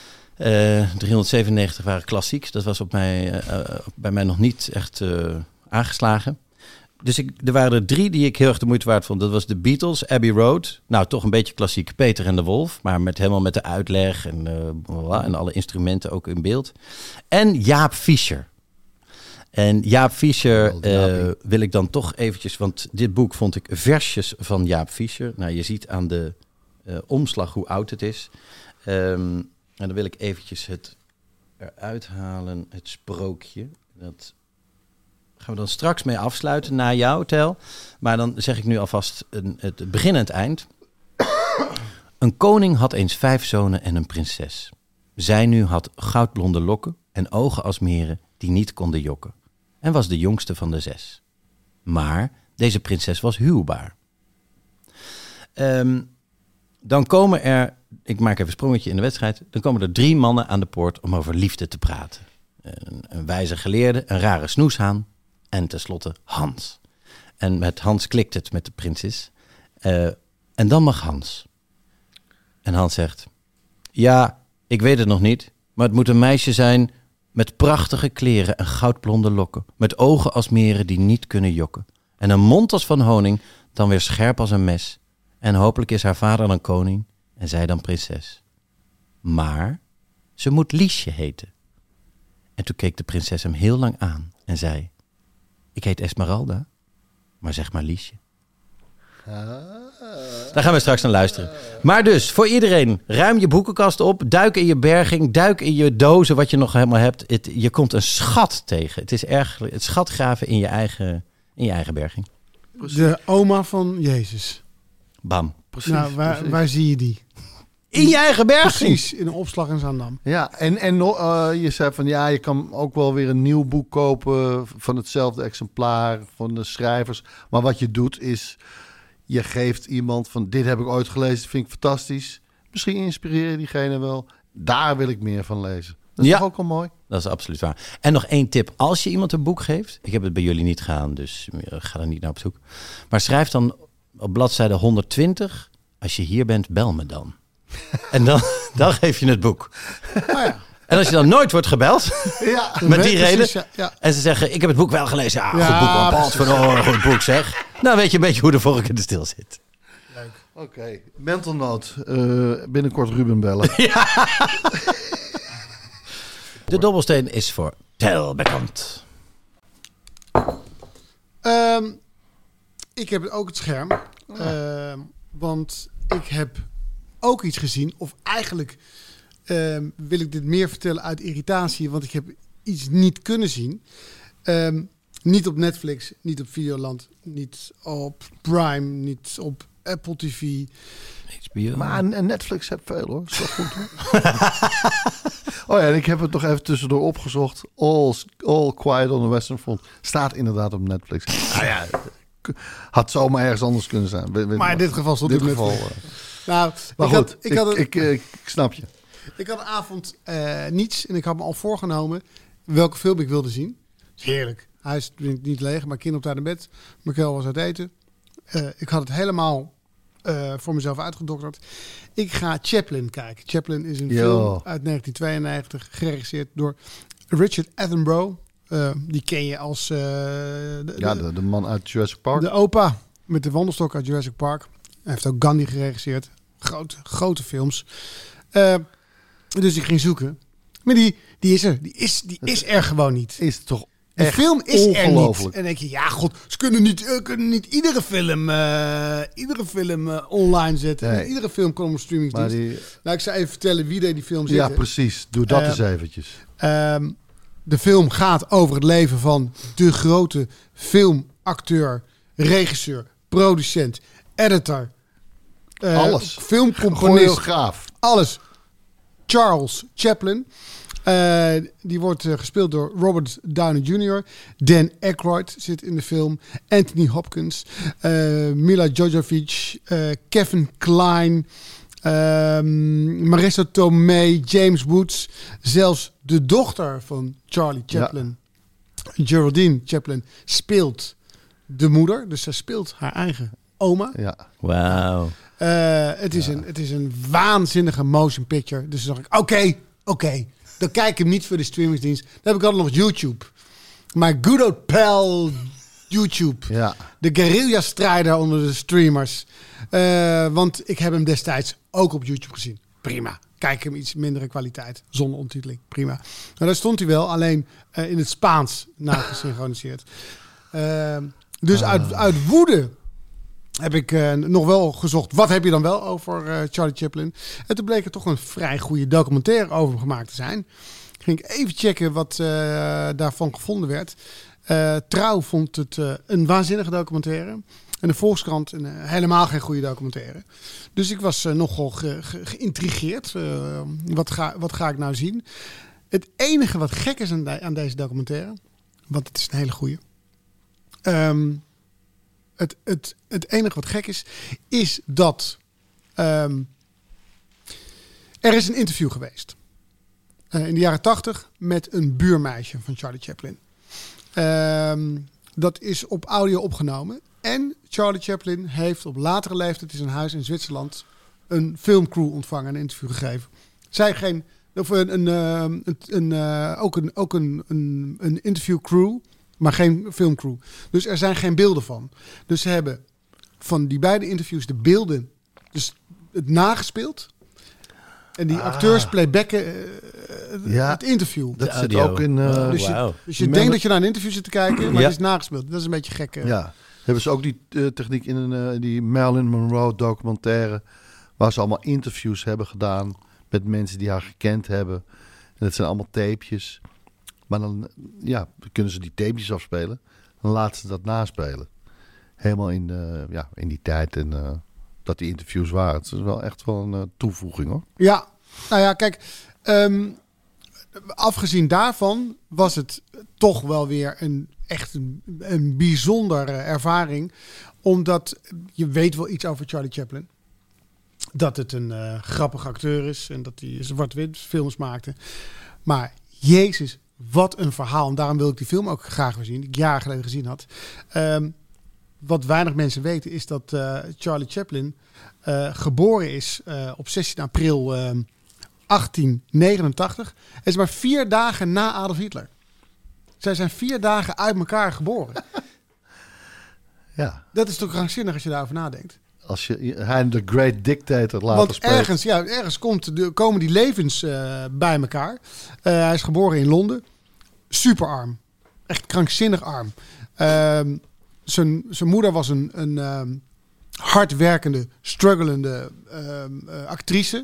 397 waren klassieks. Dat was bij mij nog niet echt aangeslagen. Dus er waren er 3 die ik heel erg de moeite waard vond. Dat was de Beatles, Abbey Road. Nou, toch een beetje klassiek. Peter en de Wolf. Maar helemaal met de uitleg en alle instrumenten ook in beeld. En Jaap Fischer. En Jaap Fischer wil ik dan toch eventjes... Want dit boek vond ik versjes van Jaap Fischer. Nou, je ziet aan de omslag hoe oud het is. En dan wil ik eventjes het eruit halen. Het sprookje. Dat... gaan we dan straks mee afsluiten na jou, Tel. Maar dan zeg ik nu alvast het begin en het eind. Een koning had eens 5 zonen en een prinses. Zij nu had goudblonde lokken en ogen als meren die niet konden jokken. En was de jongste van de 6. Maar deze prinses was huwbaar. Dan komen er, ik maak even een sprongetje in de wedstrijd. Dan komen er 3 mannen aan de poort om over liefde te praten. Een wijze geleerde, een rare snoeshaan. En tenslotte Hans. En met Hans klikt het met de prinses. En dan mag Hans. En Hans zegt... Ja, ik weet het nog niet. Maar het moet een meisje zijn met prachtige kleren en goudblonde lokken. Met ogen als meren die niet kunnen jokken. En een mond als van honing, dan weer scherp als een mes. En hopelijk is haar vader dan koning en zij dan prinses. Maar ze moet Liesje heten. En toen keek de prinses hem heel lang aan en zei... Ik heet Esmeralda, maar zeg maar Liesje. Daar gaan we straks naar luisteren. Maar dus, voor iedereen, ruim je boekenkast op. Duik in je berging, duik in je dozen wat je nog helemaal hebt. Je komt een schat tegen. Het is erg het schatgraven in je eigen berging. De oma van Jezus. Bam. Precies, Nou, waar zie je die? In je eigen berging. Precies, in een opslag in Zaandam. Ja, en je zei van ja, je kan ook wel weer een nieuw boek kopen van hetzelfde exemplaar van de schrijvers. Maar wat je doet is, je geeft iemand van dit heb ik ooit gelezen, vind ik fantastisch. Misschien inspireer je diegene wel. Daar wil ik meer van lezen. Dat is toch ook al mooi? Dat is absoluut waar. En nog 1 tip. Als je iemand een boek geeft... Ik heb het bij jullie niet gedaan, dus ga er niet naar op zoek. Maar schrijf dan op bladzijde 120... Als je hier bent, bel me dan. En dan geef je het boek. Oh ja. En als je dan nooit wordt gebeld... met die reden... Precies, ja. En ze zeggen, ik heb het boek wel gelezen. Goed boek, precies. van Oren, goed boek zeg. Nou weet je een beetje hoe de vork in de stil zit. Oké. Mental note. Binnenkort Ruben bellen. De dobbelsteen is voor Tel bekend. Ik heb ook het scherm. Want ik heb ook iets gezien. Of eigenlijk wil ik dit meer vertellen uit irritatie. Want ik heb iets niet kunnen zien. Niet op Netflix, niet op Videoland, niet op Prime, niet op Apple TV. HBO. Maar Netflix heeft veel hoor. Is toch goed hoor? Oh ja, en ik heb het nog even tussendoor opgezocht. All Quiet on the Western Front staat inderdaad op Netflix. Nou ja, had zomaar ergens anders kunnen zijn. Maar in dit geval stond het op Netflix. Nou, maar goed, ik snap je. Ik had een avond niets en ik had me al voorgenomen welke film ik wilde zien. Heerlijk. Huis niet leeg, maar kind op uit de bed. Mikkel was uit eten. Ik had het helemaal voor mezelf uitgedokterd. Ik ga Chaplin kijken. Chaplin is een film uit 1992, geregisseerd door Richard Attenborough. Die ken je als... de man uit Jurassic Park. De opa met de wandelstok uit Jurassic Park. Hij heeft ook Gandhi geregisseerd. Grote films. Dus ik ging zoeken. Maar die is er. Die is er gewoon niet. Is toch de echt film is er niet. En en denk je, ja god, ze kunnen niet iedere film online zetten. Nee. Iedere film kan op een streamingsdienst. Nou, ik zou even vertellen wie die film zit. Ja, precies. Doe dat eens eventjes. De film gaat over het leven van de grote filmacteur, regisseur, producent, editor. Alles. Filmcomponist. Choreograaf. Alles. Charles Chaplin. Die wordt gespeeld door Robert Downey Jr. Dan Aykroyd zit in de film. Anthony Hopkins. Mila Jovovich. Kevin Kline. Marissa Tomei. James Woods. Zelfs de dochter van Charlie Chaplin. Ja. Geraldine Chaplin speelt de moeder. Dus zij speelt haar eigen oma. Ja. Wauw. Het is een waanzinnige motion picture. Dus dan dacht ik, oké. Dan kijk ik hem niet voor de streamingsdienst. Dan heb ik altijd nog YouTube. Maar good old pal YouTube. Ja. De guerrilla-strijder onder de streamers. Want ik heb hem destijds ook op YouTube gezien. Prima. Kijk hem iets mindere kwaliteit. Zonder ondertiteling. Prima. Nou, daar stond hij wel. Alleen in het Spaans nagesynchroniseerd. Dus uit woede heb ik nog wel gezocht. Wat heb je dan wel over Charlie Chaplin? En toen bleek er toch een vrij goede documentaire over hem gemaakt te zijn. Ging ik even checken wat daarvan gevonden werd. Trouw vond het een waanzinnige documentaire. En de Volkskrant helemaal geen goede documentaire. Dus ik was nogal geïntrigeerd. Wat ga ik nou zien? Het enige wat gek is aan deze documentaire, want het is een hele goede. Het enige wat gek is dat er is een interview geweest. In de jaren 80 met een buurmeisje van Charlie Chaplin. Dat is op audio opgenomen. En Charlie Chaplin heeft op latere leeftijd in zijn huis in Zwitserland een filmcrew ontvangen en een interview gegeven. Zij geen, of ook een interviewcrew, maar geen filmcrew. Dus er zijn geen beelden van. Dus ze hebben van die beide interviews de beelden, dus het nagespeeld. En die acteurs playbacken het interview. Dat zit ook in... Dus je denkt dat je naar een interview zit te kijken, maar het is nagespeeld. Dat is een beetje gek. Ja. Hebben ze ook die techniek in die Marilyn Monroe documentaire, waar ze allemaal interviews hebben gedaan met mensen die haar gekend hebben. En dat zijn allemaal tapejes. Maar dan kunnen ze die tapejes afspelen. Dan laten ze dat naspelen. Helemaal in die tijd en dat die interviews waren. Het is wel echt wel een toevoeging hoor. Ja, nou ja, kijk. Afgezien daarvan was het toch wel weer een bijzondere ervaring. Omdat je weet wel iets over Charlie Chaplin. dat het een grappige acteur is en dat hij zwart-wit films maakte. Maar Jezus, wat een verhaal. En daarom wil ik die film ook graag weer zien, die ik jaren geleden gezien had. Wat weinig mensen weten is dat Charlie Chaplin geboren is op 16 april 1889. Het is maar 4 dagen na Adolf Hitler. Zij zijn 4 dagen uit elkaar geboren. Ja. Dat is toch krankzinnig als je daarover nadenkt. Als hij de Great Dictator later Want speelt. ergens komen die levens bij elkaar. Hij is geboren in Londen. Superarm. Echt krankzinnig arm. Zijn moeder was een hardwerkende, strugglende actrice.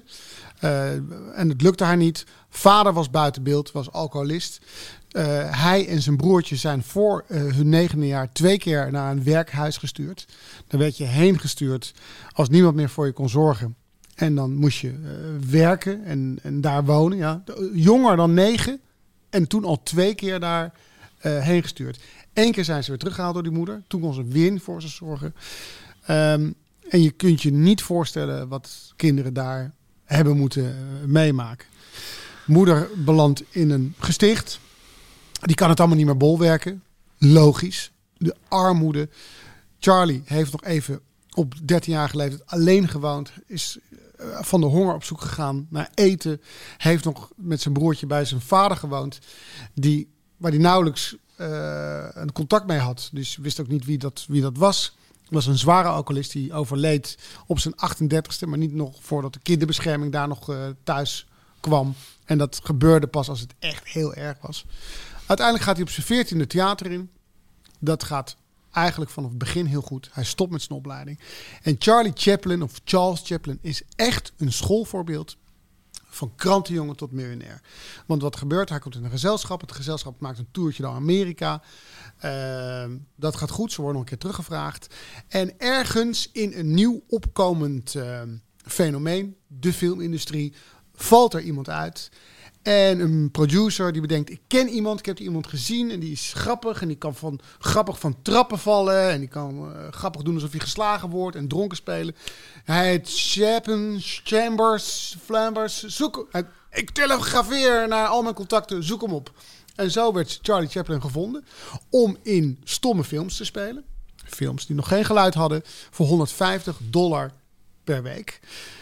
En het lukte haar niet. Vader was buiten beeld, was alcoholist. Hij en zijn broertje zijn voor hun 9e jaar 2 keer naar een werkhuis gestuurd. Dan werd je heen gestuurd als niemand meer voor je kon zorgen. En dan moest je werken en daar wonen. Ja. Jonger dan 9 en toen al 2 keer daar heen gestuurd. 1 keer zijn ze weer teruggehaald door die moeder. Toen kon ze weer niet voor ze zorgen. En je kunt je niet voorstellen wat kinderen daar hebben moeten meemaken. Moeder belandt in een gesticht. Die kan het allemaal niet meer bolwerken. Logisch. De armoede. Charlie heeft nog even op 13-jarige leeftijd alleen gewoond. Is van de honger op zoek gegaan naar eten. Heeft nog met zijn broertje bij zijn vader gewoond. Waar hij nauwelijks een contact mee had. Dus wist ook niet wie dat was. Was een zware alcoholist. Die overleed op zijn 38e. Maar niet nog voordat de kinderbescherming daar nog thuis kwam. En dat gebeurde pas als het echt heel erg was. Uiteindelijk gaat hij op zijn 14e theater in. Dat gaat eigenlijk vanaf het begin heel goed. Hij stopt met zijn opleiding. En Charlie Chaplin, of Charles Chaplin, is echt een schoolvoorbeeld. Van krantenjongen tot miljonair. Want wat gebeurt? Hij komt in een gezelschap. Het gezelschap maakt een toertje door Amerika. Dat gaat goed. Ze worden nog een keer teruggevraagd. En ergens in een nieuw opkomend fenomeen, de filmindustrie, valt er iemand uit. En een producer die bedenkt, ik ken iemand, ik heb iemand gezien en die is grappig. En die kan grappig van trappen vallen. En die kan grappig doen alsof hij geslagen wordt en dronken spelen. Hij heet Flambers. Ik telegrafeer naar al mijn contacten, zoek hem op. En zo werd Charlie Chaplin gevonden om in stomme films te spelen. Films die nog geen geluid hadden voor $150 per week.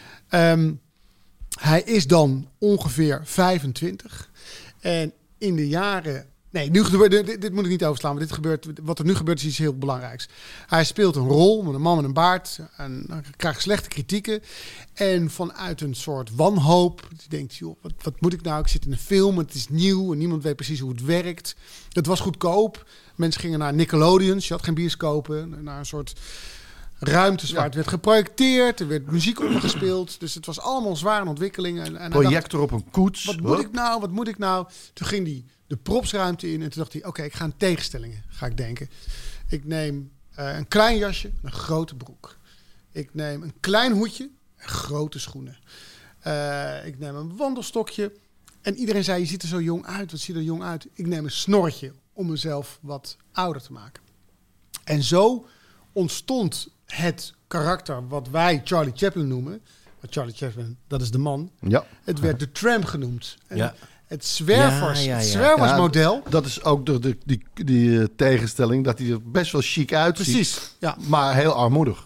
Hij is dan ongeveer 25. En in de jaren... Nee, dit moet ik niet overslaan. Maar wat er nu gebeurt is iets heel belangrijks. Hij speelt een rol met een man met een baard. En dan krijgt slechte kritieken. En vanuit een soort wanhoop. Je denkt, joh, wat moet ik nou? Ik zit in een film, het is nieuw. En niemand weet precies hoe het werkt. Het was goedkoop. Mensen gingen naar Nickelodeons. Je had geen bioscopen. Naar een soort ruimtes waar het werd geprojecteerd. Er werd muziek opgespeeld. Dus het was allemaal zware ontwikkelingen. En projector op een koets. Wat moet ik nou? Toen ging hij de propsruimte in. En toen dacht hij, oké, ik ga aan tegenstellingen denken. Ik neem een klein jasje, een grote broek. Ik neem een klein hoedje en grote schoenen. Ik neem een wandelstokje. En iedereen zei, je ziet er zo jong uit. Wat zie je er jong uit? Ik neem een snorretje om mezelf wat ouder te maken. En zo ontstond het karakter wat wij Charlie Chaplin noemen. Charlie Chaplin, dat is de man. Ja. Het werd de Tramp genoemd. En het zwerversmodel. Ja, dat is ook die tegenstelling dat hij er best wel chic uitziet. Precies, ja. Maar heel armoedig.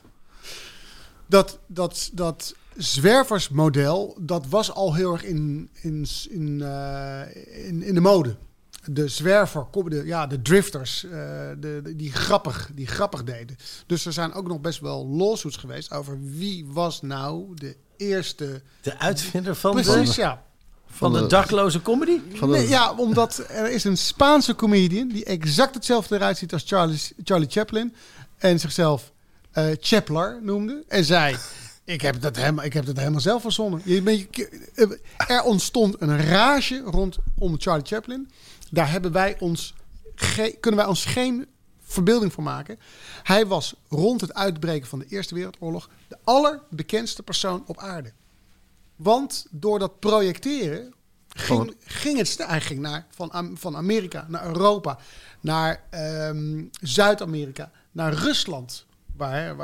Dat zwerversmodel, dat was al heel erg in de mode. De zwerver, de drifters, die grappig deden. Dus er zijn ook nog best wel lawsuits geweest over wie was nou de eerste... De uitvinder van precies, ja. Van de dakloze comedy? Ja, omdat er is een Spaanse comedian die exact hetzelfde eruit ziet als Charlie Chaplin. En zichzelf Chapler noemde. En zei, ik heb dat helemaal zelf verzonnen. Er ontstond een rage rondom Charlie Chaplin. Daar kunnen wij ons geen verbeelding voor maken. Hij was rond het uitbreken van de Eerste Wereldoorlog de allerbekendste persoon op aarde. Want door dat projecteren ging het. Hij ging van Amerika naar Europa, naar Zuid-Amerika, naar Rusland. waar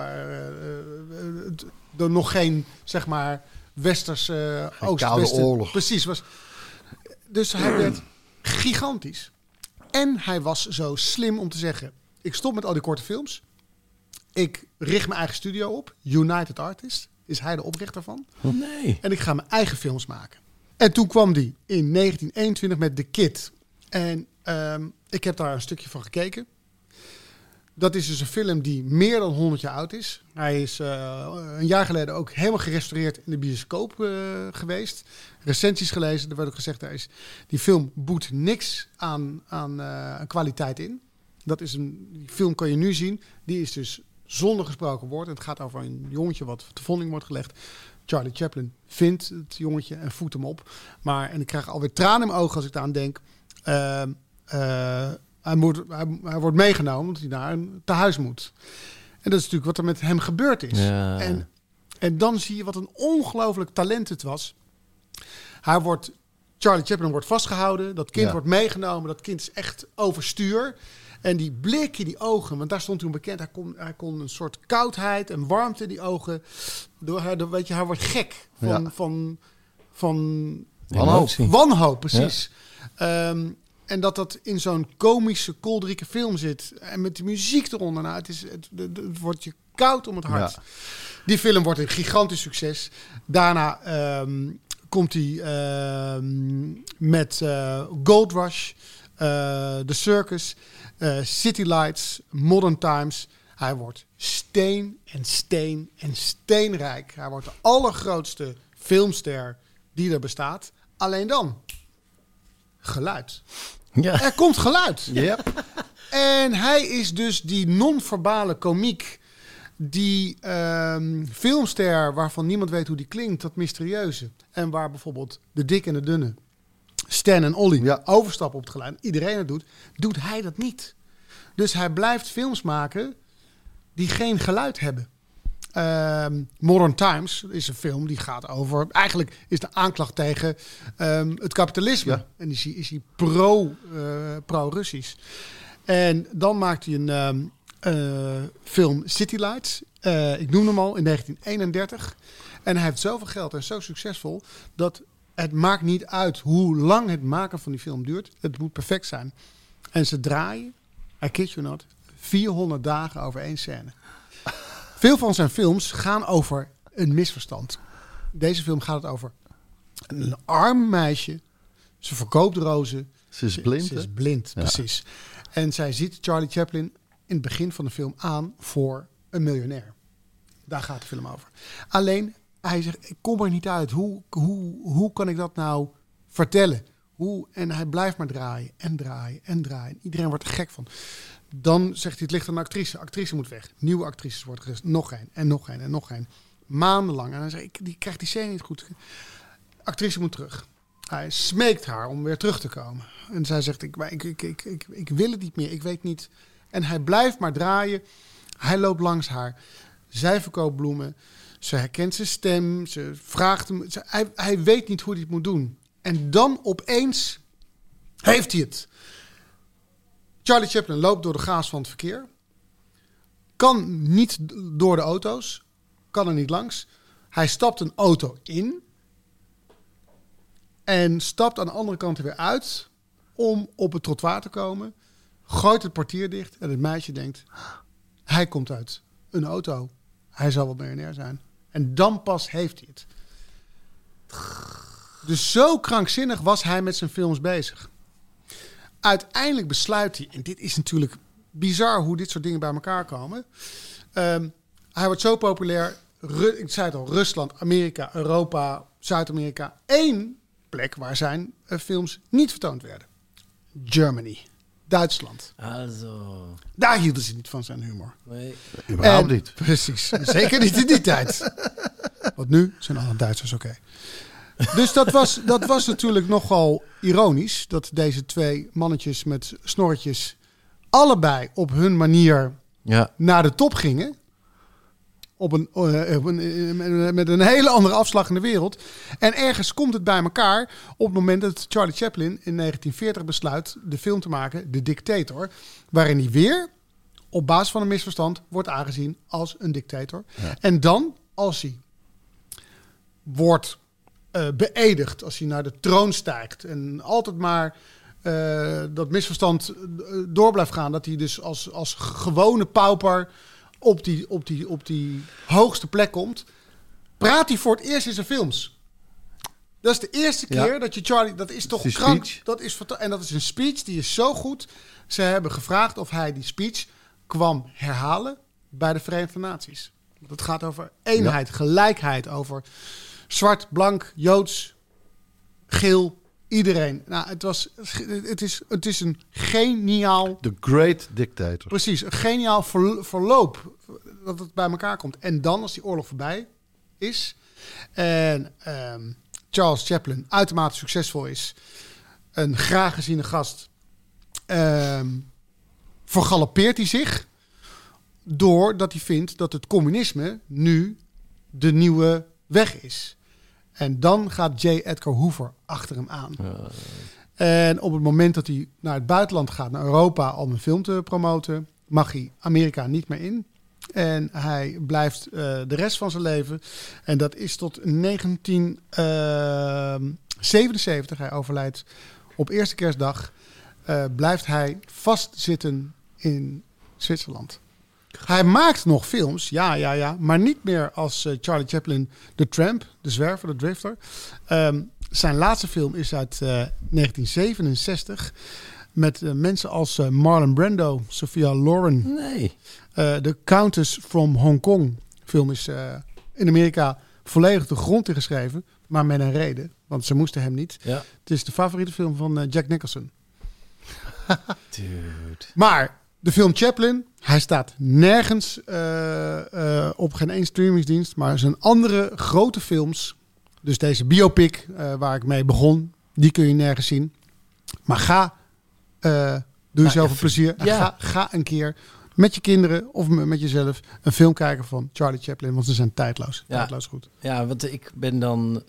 er nog geen, zeg maar, westerse Oost-Westen... oorlog. Precies. Dus hij werd gigantisch. En hij was zo slim om te zeggen... ik stop met al die korte films. Ik richt mijn eigen studio op. United Artists is hij de oprichter van. Nee. En ik ga mijn eigen films maken. En toen kwam die in 1921 met The Kid. En ik heb daar een stukje van gekeken. Dat is dus een film die meer dan 100 jaar oud is. Hij is een jaar geleden ook helemaal gerestaureerd in de bioscoop geweest. Recensies gelezen. Er werd ook gezegd, die film boet niks aan kwaliteit in. Die film kan je nu zien. Die is dus zonder gesproken woord. En het gaat over een jongetje wat te vondeling wordt gelegd. Charlie Chaplin vindt het jongetje en voedt hem op. En ik krijg alweer tranen in mijn ogen als ik daaraan denk. Hij wordt meegenomen omdat hij naar een tehuis moet. En dat is natuurlijk wat er met hem gebeurd is. Ja. En dan zie je wat een ongelooflijk talent het was. Charlie Chaplin wordt vastgehouden. Dat kind wordt meegenomen. Dat kind is echt overstuur. En die blik in die ogen, want daar stond toen bekend. Hij kon een soort koudheid en warmte in die ogen. Hij wordt gek van wanhoop, precies. Ja. En dat in zo'n komische, kolderieke film zit. En met de muziek eronder. Nou, het wordt je koud om het hart. Ja. Die film wordt een gigantisch succes. Daarna komt hij met Gold Rush, The Circus, City Lights, Modern Times. Hij wordt steenrijk. Hij wordt de allergrootste filmster die er bestaat. Alleen dan... geluid. Ja. Er komt geluid. Yep. En hij is dus die non-verbale komiek. Die filmster waarvan niemand weet hoe die klinkt. Dat mysterieuze. En waar bijvoorbeeld de dik en de dunne, Stan en Ollie, overstappen op het geluid. Iedereen het doet hij dat niet. Dus hij blijft films maken die geen geluid hebben. Modern Times is een film die gaat over... Eigenlijk is de aanklacht tegen het kapitalisme. Ja. En is hij pro-Russisch. En dan maakt hij een film City Lights. Ik noem hem al, in 1931. En hij heeft zoveel geld en zo succesvol... dat het maakt niet uit hoe lang het maken van die film duurt. Het moet perfect zijn. En ze draaien, I kid you not, 400 dagen over één scène. Veel van zijn films gaan over een misverstand. Deze film gaat het over een arm meisje. Ze verkoopt rozen. Ze is blind. Ze is blind, precies. En zij ziet Charlie Chaplin in het begin van de film aan voor een miljonair. Daar gaat de film over. Alleen, hij zegt, ik kom er niet uit. Hoe kan ik dat nou vertellen? En hij blijft maar draaien. Iedereen wordt er gek van. Dan zegt hij, het ligt aan de actrice. Actrice moet weg. Nieuwe actrices wordt gezet. Nog één. Maandenlang. En hij zegt, die krijgt die scène niet goed. Actrice moet terug. Hij smeekt haar om weer terug te komen. En zij zegt, ik wil het niet meer. Ik weet niet. En hij blijft maar draaien. Hij loopt langs haar. Zij verkoopt bloemen. Ze herkent zijn stem. Ze vraagt hem. Hij weet niet hoe hij het moet doen. En dan opeens heeft hij het. Charlie Chaplin loopt door de gaas van het verkeer. Kan niet door de auto's. Kan er niet langs. Hij stapt een auto in. En stapt aan de andere kant er weer uit. Om op het trottoir te komen. Gooit het portier dicht. En het meisje denkt. Hij komt uit een auto. Hij zal wel miljonair zijn. En dan pas heeft hij het. Dus zo krankzinnig was hij met zijn films bezig. Uiteindelijk besluit hij, en dit is natuurlijk bizar hoe dit soort dingen bij elkaar komen. Hij wordt zo populair. Ik zei het al, Rusland, Amerika, Europa, Zuid-Amerika. 1 plek waar zijn films niet vertoond werden. Germany, Duitsland. Also. Daar hielden ze niet van zijn humor. Nee. Überhaupt niet. Precies, zeker niet in die tijd. Want nu zijn alle Duitsers oké. Dus dat was natuurlijk nogal ironisch. Dat deze 2 mannetjes met snorretjes allebei op hun manier naar de top gingen. Met een hele andere afslag in de wereld. En ergens komt het bij elkaar op het moment dat Charlie Chaplin in 1940 besluit de film te maken, The Dictator. Waarin hij weer op basis van een misverstand wordt aangezien als een dictator. Ja. En dan, als hij wordt beëdigd, als hij naar de troon stijgt en altijd maar dat misverstand door blijft gaan, dat hij dus als gewone pauper op die hoogste plek komt, praat hij voor het eerst in zijn films. Dat is de eerste keer dat je Charlie... Dat is toch krank. En dat is een speech die is zo goed. Ze hebben gevraagd of hij die speech kwam herhalen bij de Verenigde Naties. Dat gaat over eenheid, gelijkheid, over zwart, blank, Joods, geel, iedereen. Nou, het is een geniaal... The Great Dictator. Precies, een geniaal verloop dat het bij elkaar komt. En dan, als die oorlog voorbij is en Charles Chaplin uitermate succesvol is, een graag geziene gast, vergalopeert hij zich doordat hij vindt dat het communisme nu de nieuwe weg is. En dan gaat J. Edgar Hoover achter hem aan. En op het moment dat hij naar het buitenland gaat, naar Europa, om een film te promoten, mag hij Amerika niet meer in. En hij blijft de rest van zijn leven, en dat is tot 1977, hij overlijdt op eerste kerstdag, blijft hij vastzitten in Zwitserland. Hij maakt nog films, ja, maar niet meer als Charlie Chaplin, The Tramp, de zwerver, de drifter. Zijn laatste film is uit 1967 met mensen als Marlon Brando, Sophia Loren. Nee. De Countess from Hong Kong film is in Amerika volledig de grond ingeschreven, maar met een reden, want ze moesten hem niet. Ja. Het is de favoriete film van Jack Nicholson. Dude. Maar de film Chaplin, hij staat nergens op geen één streamingsdienst, maar zijn andere grote films, dus deze biopic waar ik mee begon, die kun je nergens zien. Maar doe jezelf een plezier. Ja. Ga een keer met je kinderen of met jezelf een film kijken van Charlie Chaplin, want ze zijn tijdloos. Ja. Tijdloos goed. Ja, want ik ben dan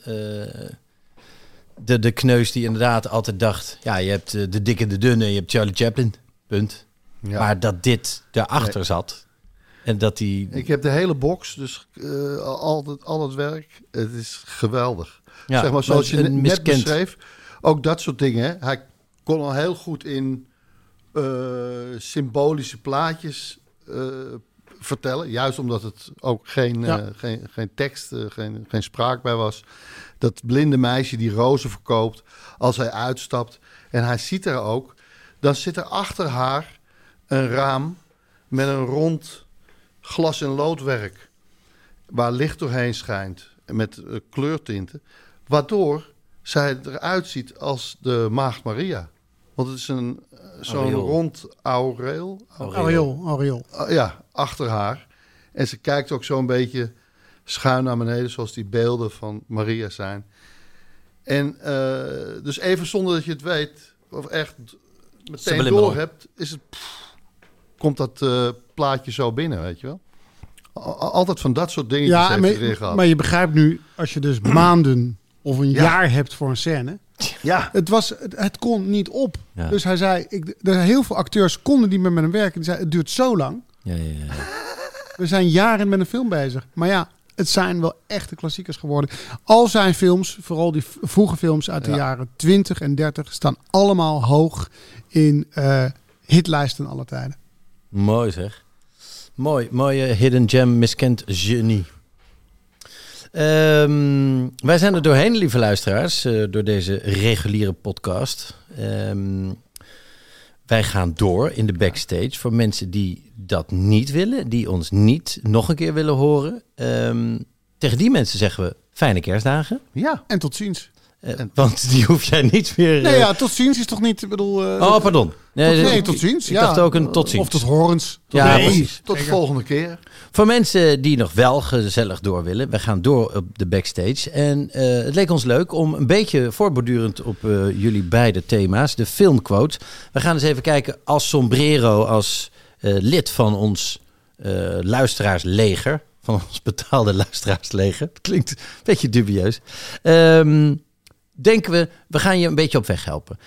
de kneus die inderdaad altijd dacht, ja, je hebt de dikke, de dunne, je hebt Charlie Chaplin, punt. Ja. Maar dat dit daarachter zat en dat die... Ik heb de hele box, dus al het werk, het is geweldig. Ja, zeg maar zoals je net beschreef, ook dat soort dingen. Hè? Hij kon al heel goed in symbolische plaatjes vertellen. Juist omdat het ook geen tekst, geen spraak bij was. Dat blinde meisje die rozen verkoopt, als hij uitstapt en hij ziet er ook, dan zit er achter haar een raam met een rond glas- en loodwerk waar licht doorheen schijnt met kleurtinten, waardoor zij eruit ziet als de Maagd Maria. Want het is zo'n rond aureool. Ja, achter haar. En ze kijkt ook zo'n beetje schuin naar beneden, zoals die beelden van Maria zijn. En dus even zonder dat je het weet, of echt meteen door hebt, komt dat plaatje zo binnen, weet je wel. Altijd van dat soort dingetjes heeft hij erin gehad. Maar je begrijpt nu, als je dus maanden of een jaar hebt voor een scène. Ja. Het kon niet op. Ja. Dus hij zei, heel veel acteurs konden niet meer met hem werken. Die zei, het duurt zo lang. Ja. We zijn jaren met een film bezig. Maar ja, het zijn wel echte klassiekers geworden. Al zijn films, vooral die vroege films uit de jaren 20 en 30... staan allemaal hoog in hitlijsten aller tijden. Mooi zeg. Mooie hidden gem, miskend genie. Wij zijn er doorheen, lieve luisteraars, door deze reguliere podcast. Wij gaan door in de backstage voor mensen die dat niet willen, die ons niet nog een keer willen horen. Tegen die mensen zeggen we fijne kerstdagen. Ja, en tot ziens. Want die hoef jij niet meer... Nee, tot ziens is toch niet... Ik bedoel, pardon. Tot ziens. Ik dacht ook een tot ziens. Of tot horens. Precies. Tot de volgende keer. Voor mensen die nog wel gezellig door willen, we gaan door op de backstage. En het leek ons leuk om een beetje voortbordurend op jullie beide thema's, de filmquote. We gaan eens even kijken als sombrero, als lid van ons luisteraarsleger, van ons betaalde luisteraarsleger. Dat klinkt een beetje dubieus. Denken we gaan je een beetje op weg helpen.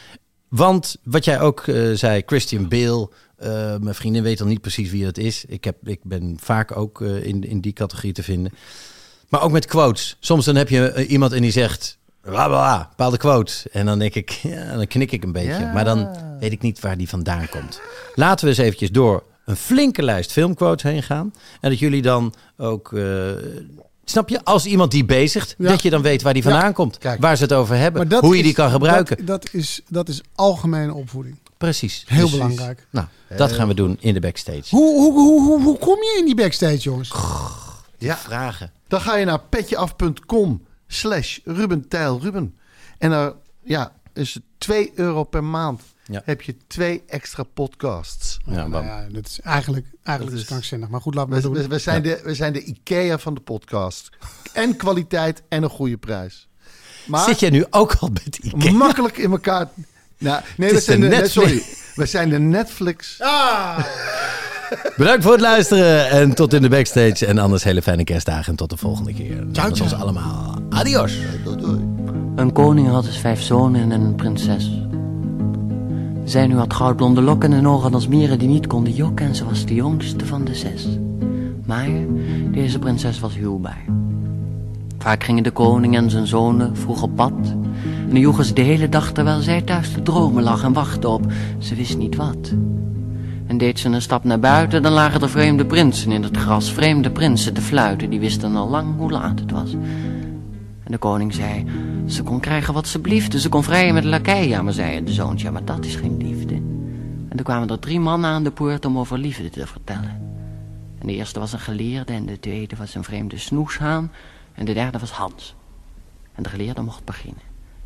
Want wat jij ook zei, Christian Bale. Mijn vriendin weet al niet precies wie dat is. Ik ben vaak ook in die categorie te vinden. Maar ook met quotes. Soms dan heb je iemand en die zegt... Bla bla, bepaalde quote. En dan denk ik, dan knik ik een beetje. Ja. Maar dan weet ik niet waar die vandaan komt. Laten we eens eventjes door een flinke lijst filmquotes heen gaan. En dat jullie dan ook... snap je? Als iemand die bezigt, dat je dan weet waar die vandaan komt. Kijk, waar ze het over hebben. Hoe je die kan gebruiken. Dat is algemene opvoeding. Precies. Heel belangrijk. Nou, dat gaan we doen in de backstage. Hoe kom je in die backstage, jongens? Vragen. Dan ga je naar petjeaf.com/Ruben Tijl Ruben. En dan is het €2 per maand. Ja. Heb je 2 extra podcasts. Dat is eigenlijk is krankzinnig. Maar goed, laten we het doen. We zijn de IKEA van de podcast. En kwaliteit en een goede prijs. Maar zit jij nu ook al met IKEA? Makkelijk in elkaar... Nou, nee, we zijn de Netflix... Bedankt voor het luisteren en tot in de backstage. En anders hele fijne kerstdagen en tot de volgende keer. Ciao, ons allemaal. Adios. Doei. Een koning had dus 5 zonen en een prinses. Zij nu had goudblonde lokken en ogen als mieren die niet konden jokken. En ze was de jongste van de 6. Maar deze prinses was huwbaar. Vaak gingen de koning en zijn zonen vroeg op pad. En dan joegen ze de hele dag terwijl zij thuis te dromen lag en wachtte op ze wist niet wat. En deed ze een stap naar buiten, dan lagen er vreemde prinsen in het gras. Vreemde prinsen te fluiten, die wisten al lang hoe laat het was. En de koning zei, ze kon krijgen wat ze bliefde. Ze kon vrijen met de lakij. Ja, maar zei de zoontje, ja, maar dat is geen liefde. En toen kwamen er 3 mannen aan de poort om over liefde te vertellen. En de eerste was een geleerde en de tweede was een vreemde snoeshaan. En de derde was Hans. En de geleerde mocht beginnen.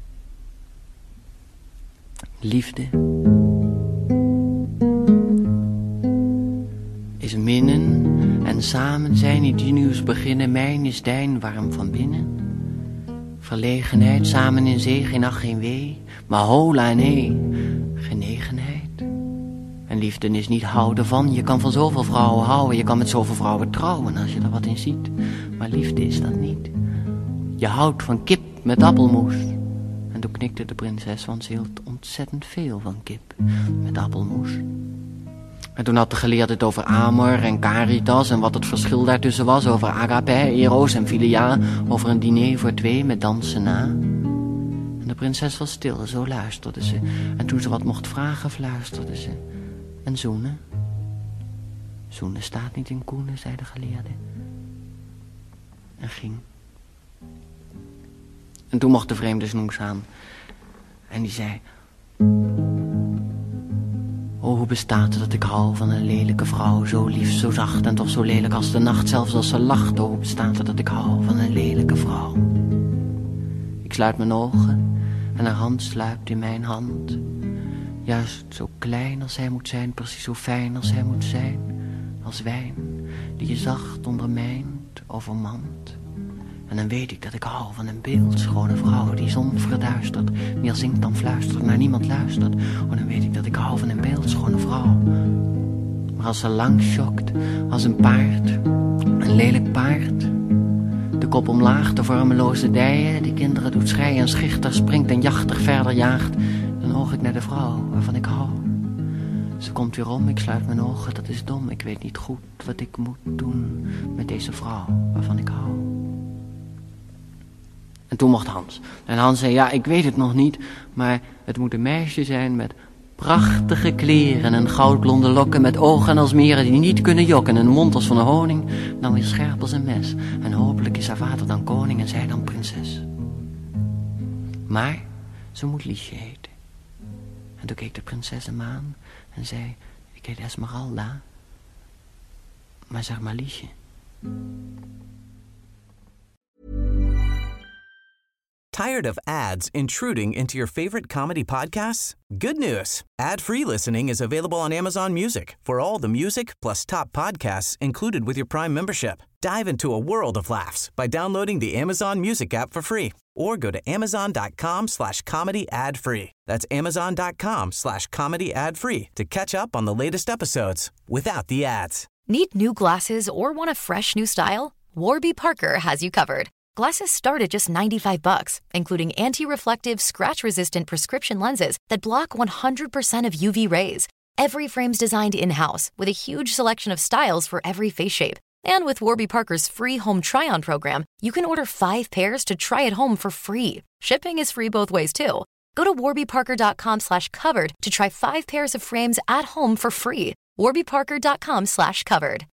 Liefde is minnen en samen zijn die nieuws beginnen. Mijn is dijn warm van binnen. Verlegenheid samen in zee, geen ach, geen wee. Maar hola en hee, genegenheid. En liefde is niet houden van. Je kan van zoveel vrouwen houden. Je kan met zoveel vrouwen trouwen als je er wat in ziet. Maar liefde is dat niet. Je houdt van kip met appelmoes. En toen knikte de prinses, want ze hield ontzettend veel van kip met appelmoes. En toen had de geleerde het over amor en caritas en wat het verschil daartussen was. Over agape, eros en philia. Over een diner voor 2 met dansen na. En de prinses was stil, zo luisterde ze. En toen ze wat mocht vragen, fluisterde ze. En zoenen? Zoenen staat niet in koenen, zei de geleerde. En ging. En toen mocht de vreemde snoes aan. En die zei... Oh, hoe bestaat het dat ik hou van een lelijke vrouw, zo lief, zo zacht en toch zo lelijk als de nacht, zelfs als ze lacht. Oh, hoe bestaat het dat ik hou van een lelijke vrouw. Ik sluit mijn ogen en haar hand sluipt in mijn hand. Juist zo klein als hij moet zijn, precies zo fijn als hij moet zijn. Als wijn die je zacht ondermijnt, overmand. En dan weet ik dat ik hou van een beeldschone vrouw die zon verduistert. Meer zingt dan fluistert, naar niemand luistert. Oh, dan weet ik dat ik hou van een beeldschone vrouw. Maar als ze lang schokt, als een paard, een lelijk paard. De kop omlaag, de vormeloze dijen, die kinderen doet schreien en schichter, springt en jachtig verder jaagt. Dan oog ik naar de vrouw waarvan ik hou. Ze komt weer om, ik sluit mijn ogen, dat is dom. Ik weet niet goed wat ik moet doen met deze vrouw waarvan ik hou. En toen mocht Hans. En Hans zei, ja, ik weet het nog niet, maar het moet een meisje zijn met prachtige kleren en goudblonde lokken, met ogen als meren die niet kunnen jokken, en een mond als van een honing, dan weer scherp als een mes. En hopelijk is haar vader dan koning en zij dan prinses. Maar ze moet Liesje heten. En toen keek de prinses hem aan en zei, ik heet Esmeralda, maar zeg maar Liesje. Tired of ads intruding into your favorite comedy podcasts? Good news. Ad-free listening is available on Amazon Music for all the music plus top podcasts included with your Prime membership. Dive into a world of laughs by downloading the Amazon Music app for free or go to amazon.com/comedy ad-free. That's amazon.com/comedy ad-free to catch up on the latest episodes without the ads. Need new glasses or want a fresh new style? Warby Parker has you covered. Glasses start at just $95, including anti-reflective, scratch-resistant prescription lenses that block 100% of UV rays. Every frame's designed in-house with a huge selection of styles for every face shape. And with Warby Parker's free home try-on program, you can order 5 pairs to try at home for free. Shipping is free both ways, too. Go to warbyparker.com/covered to try 5 pairs of frames at home for free. warbyparker.com/covered.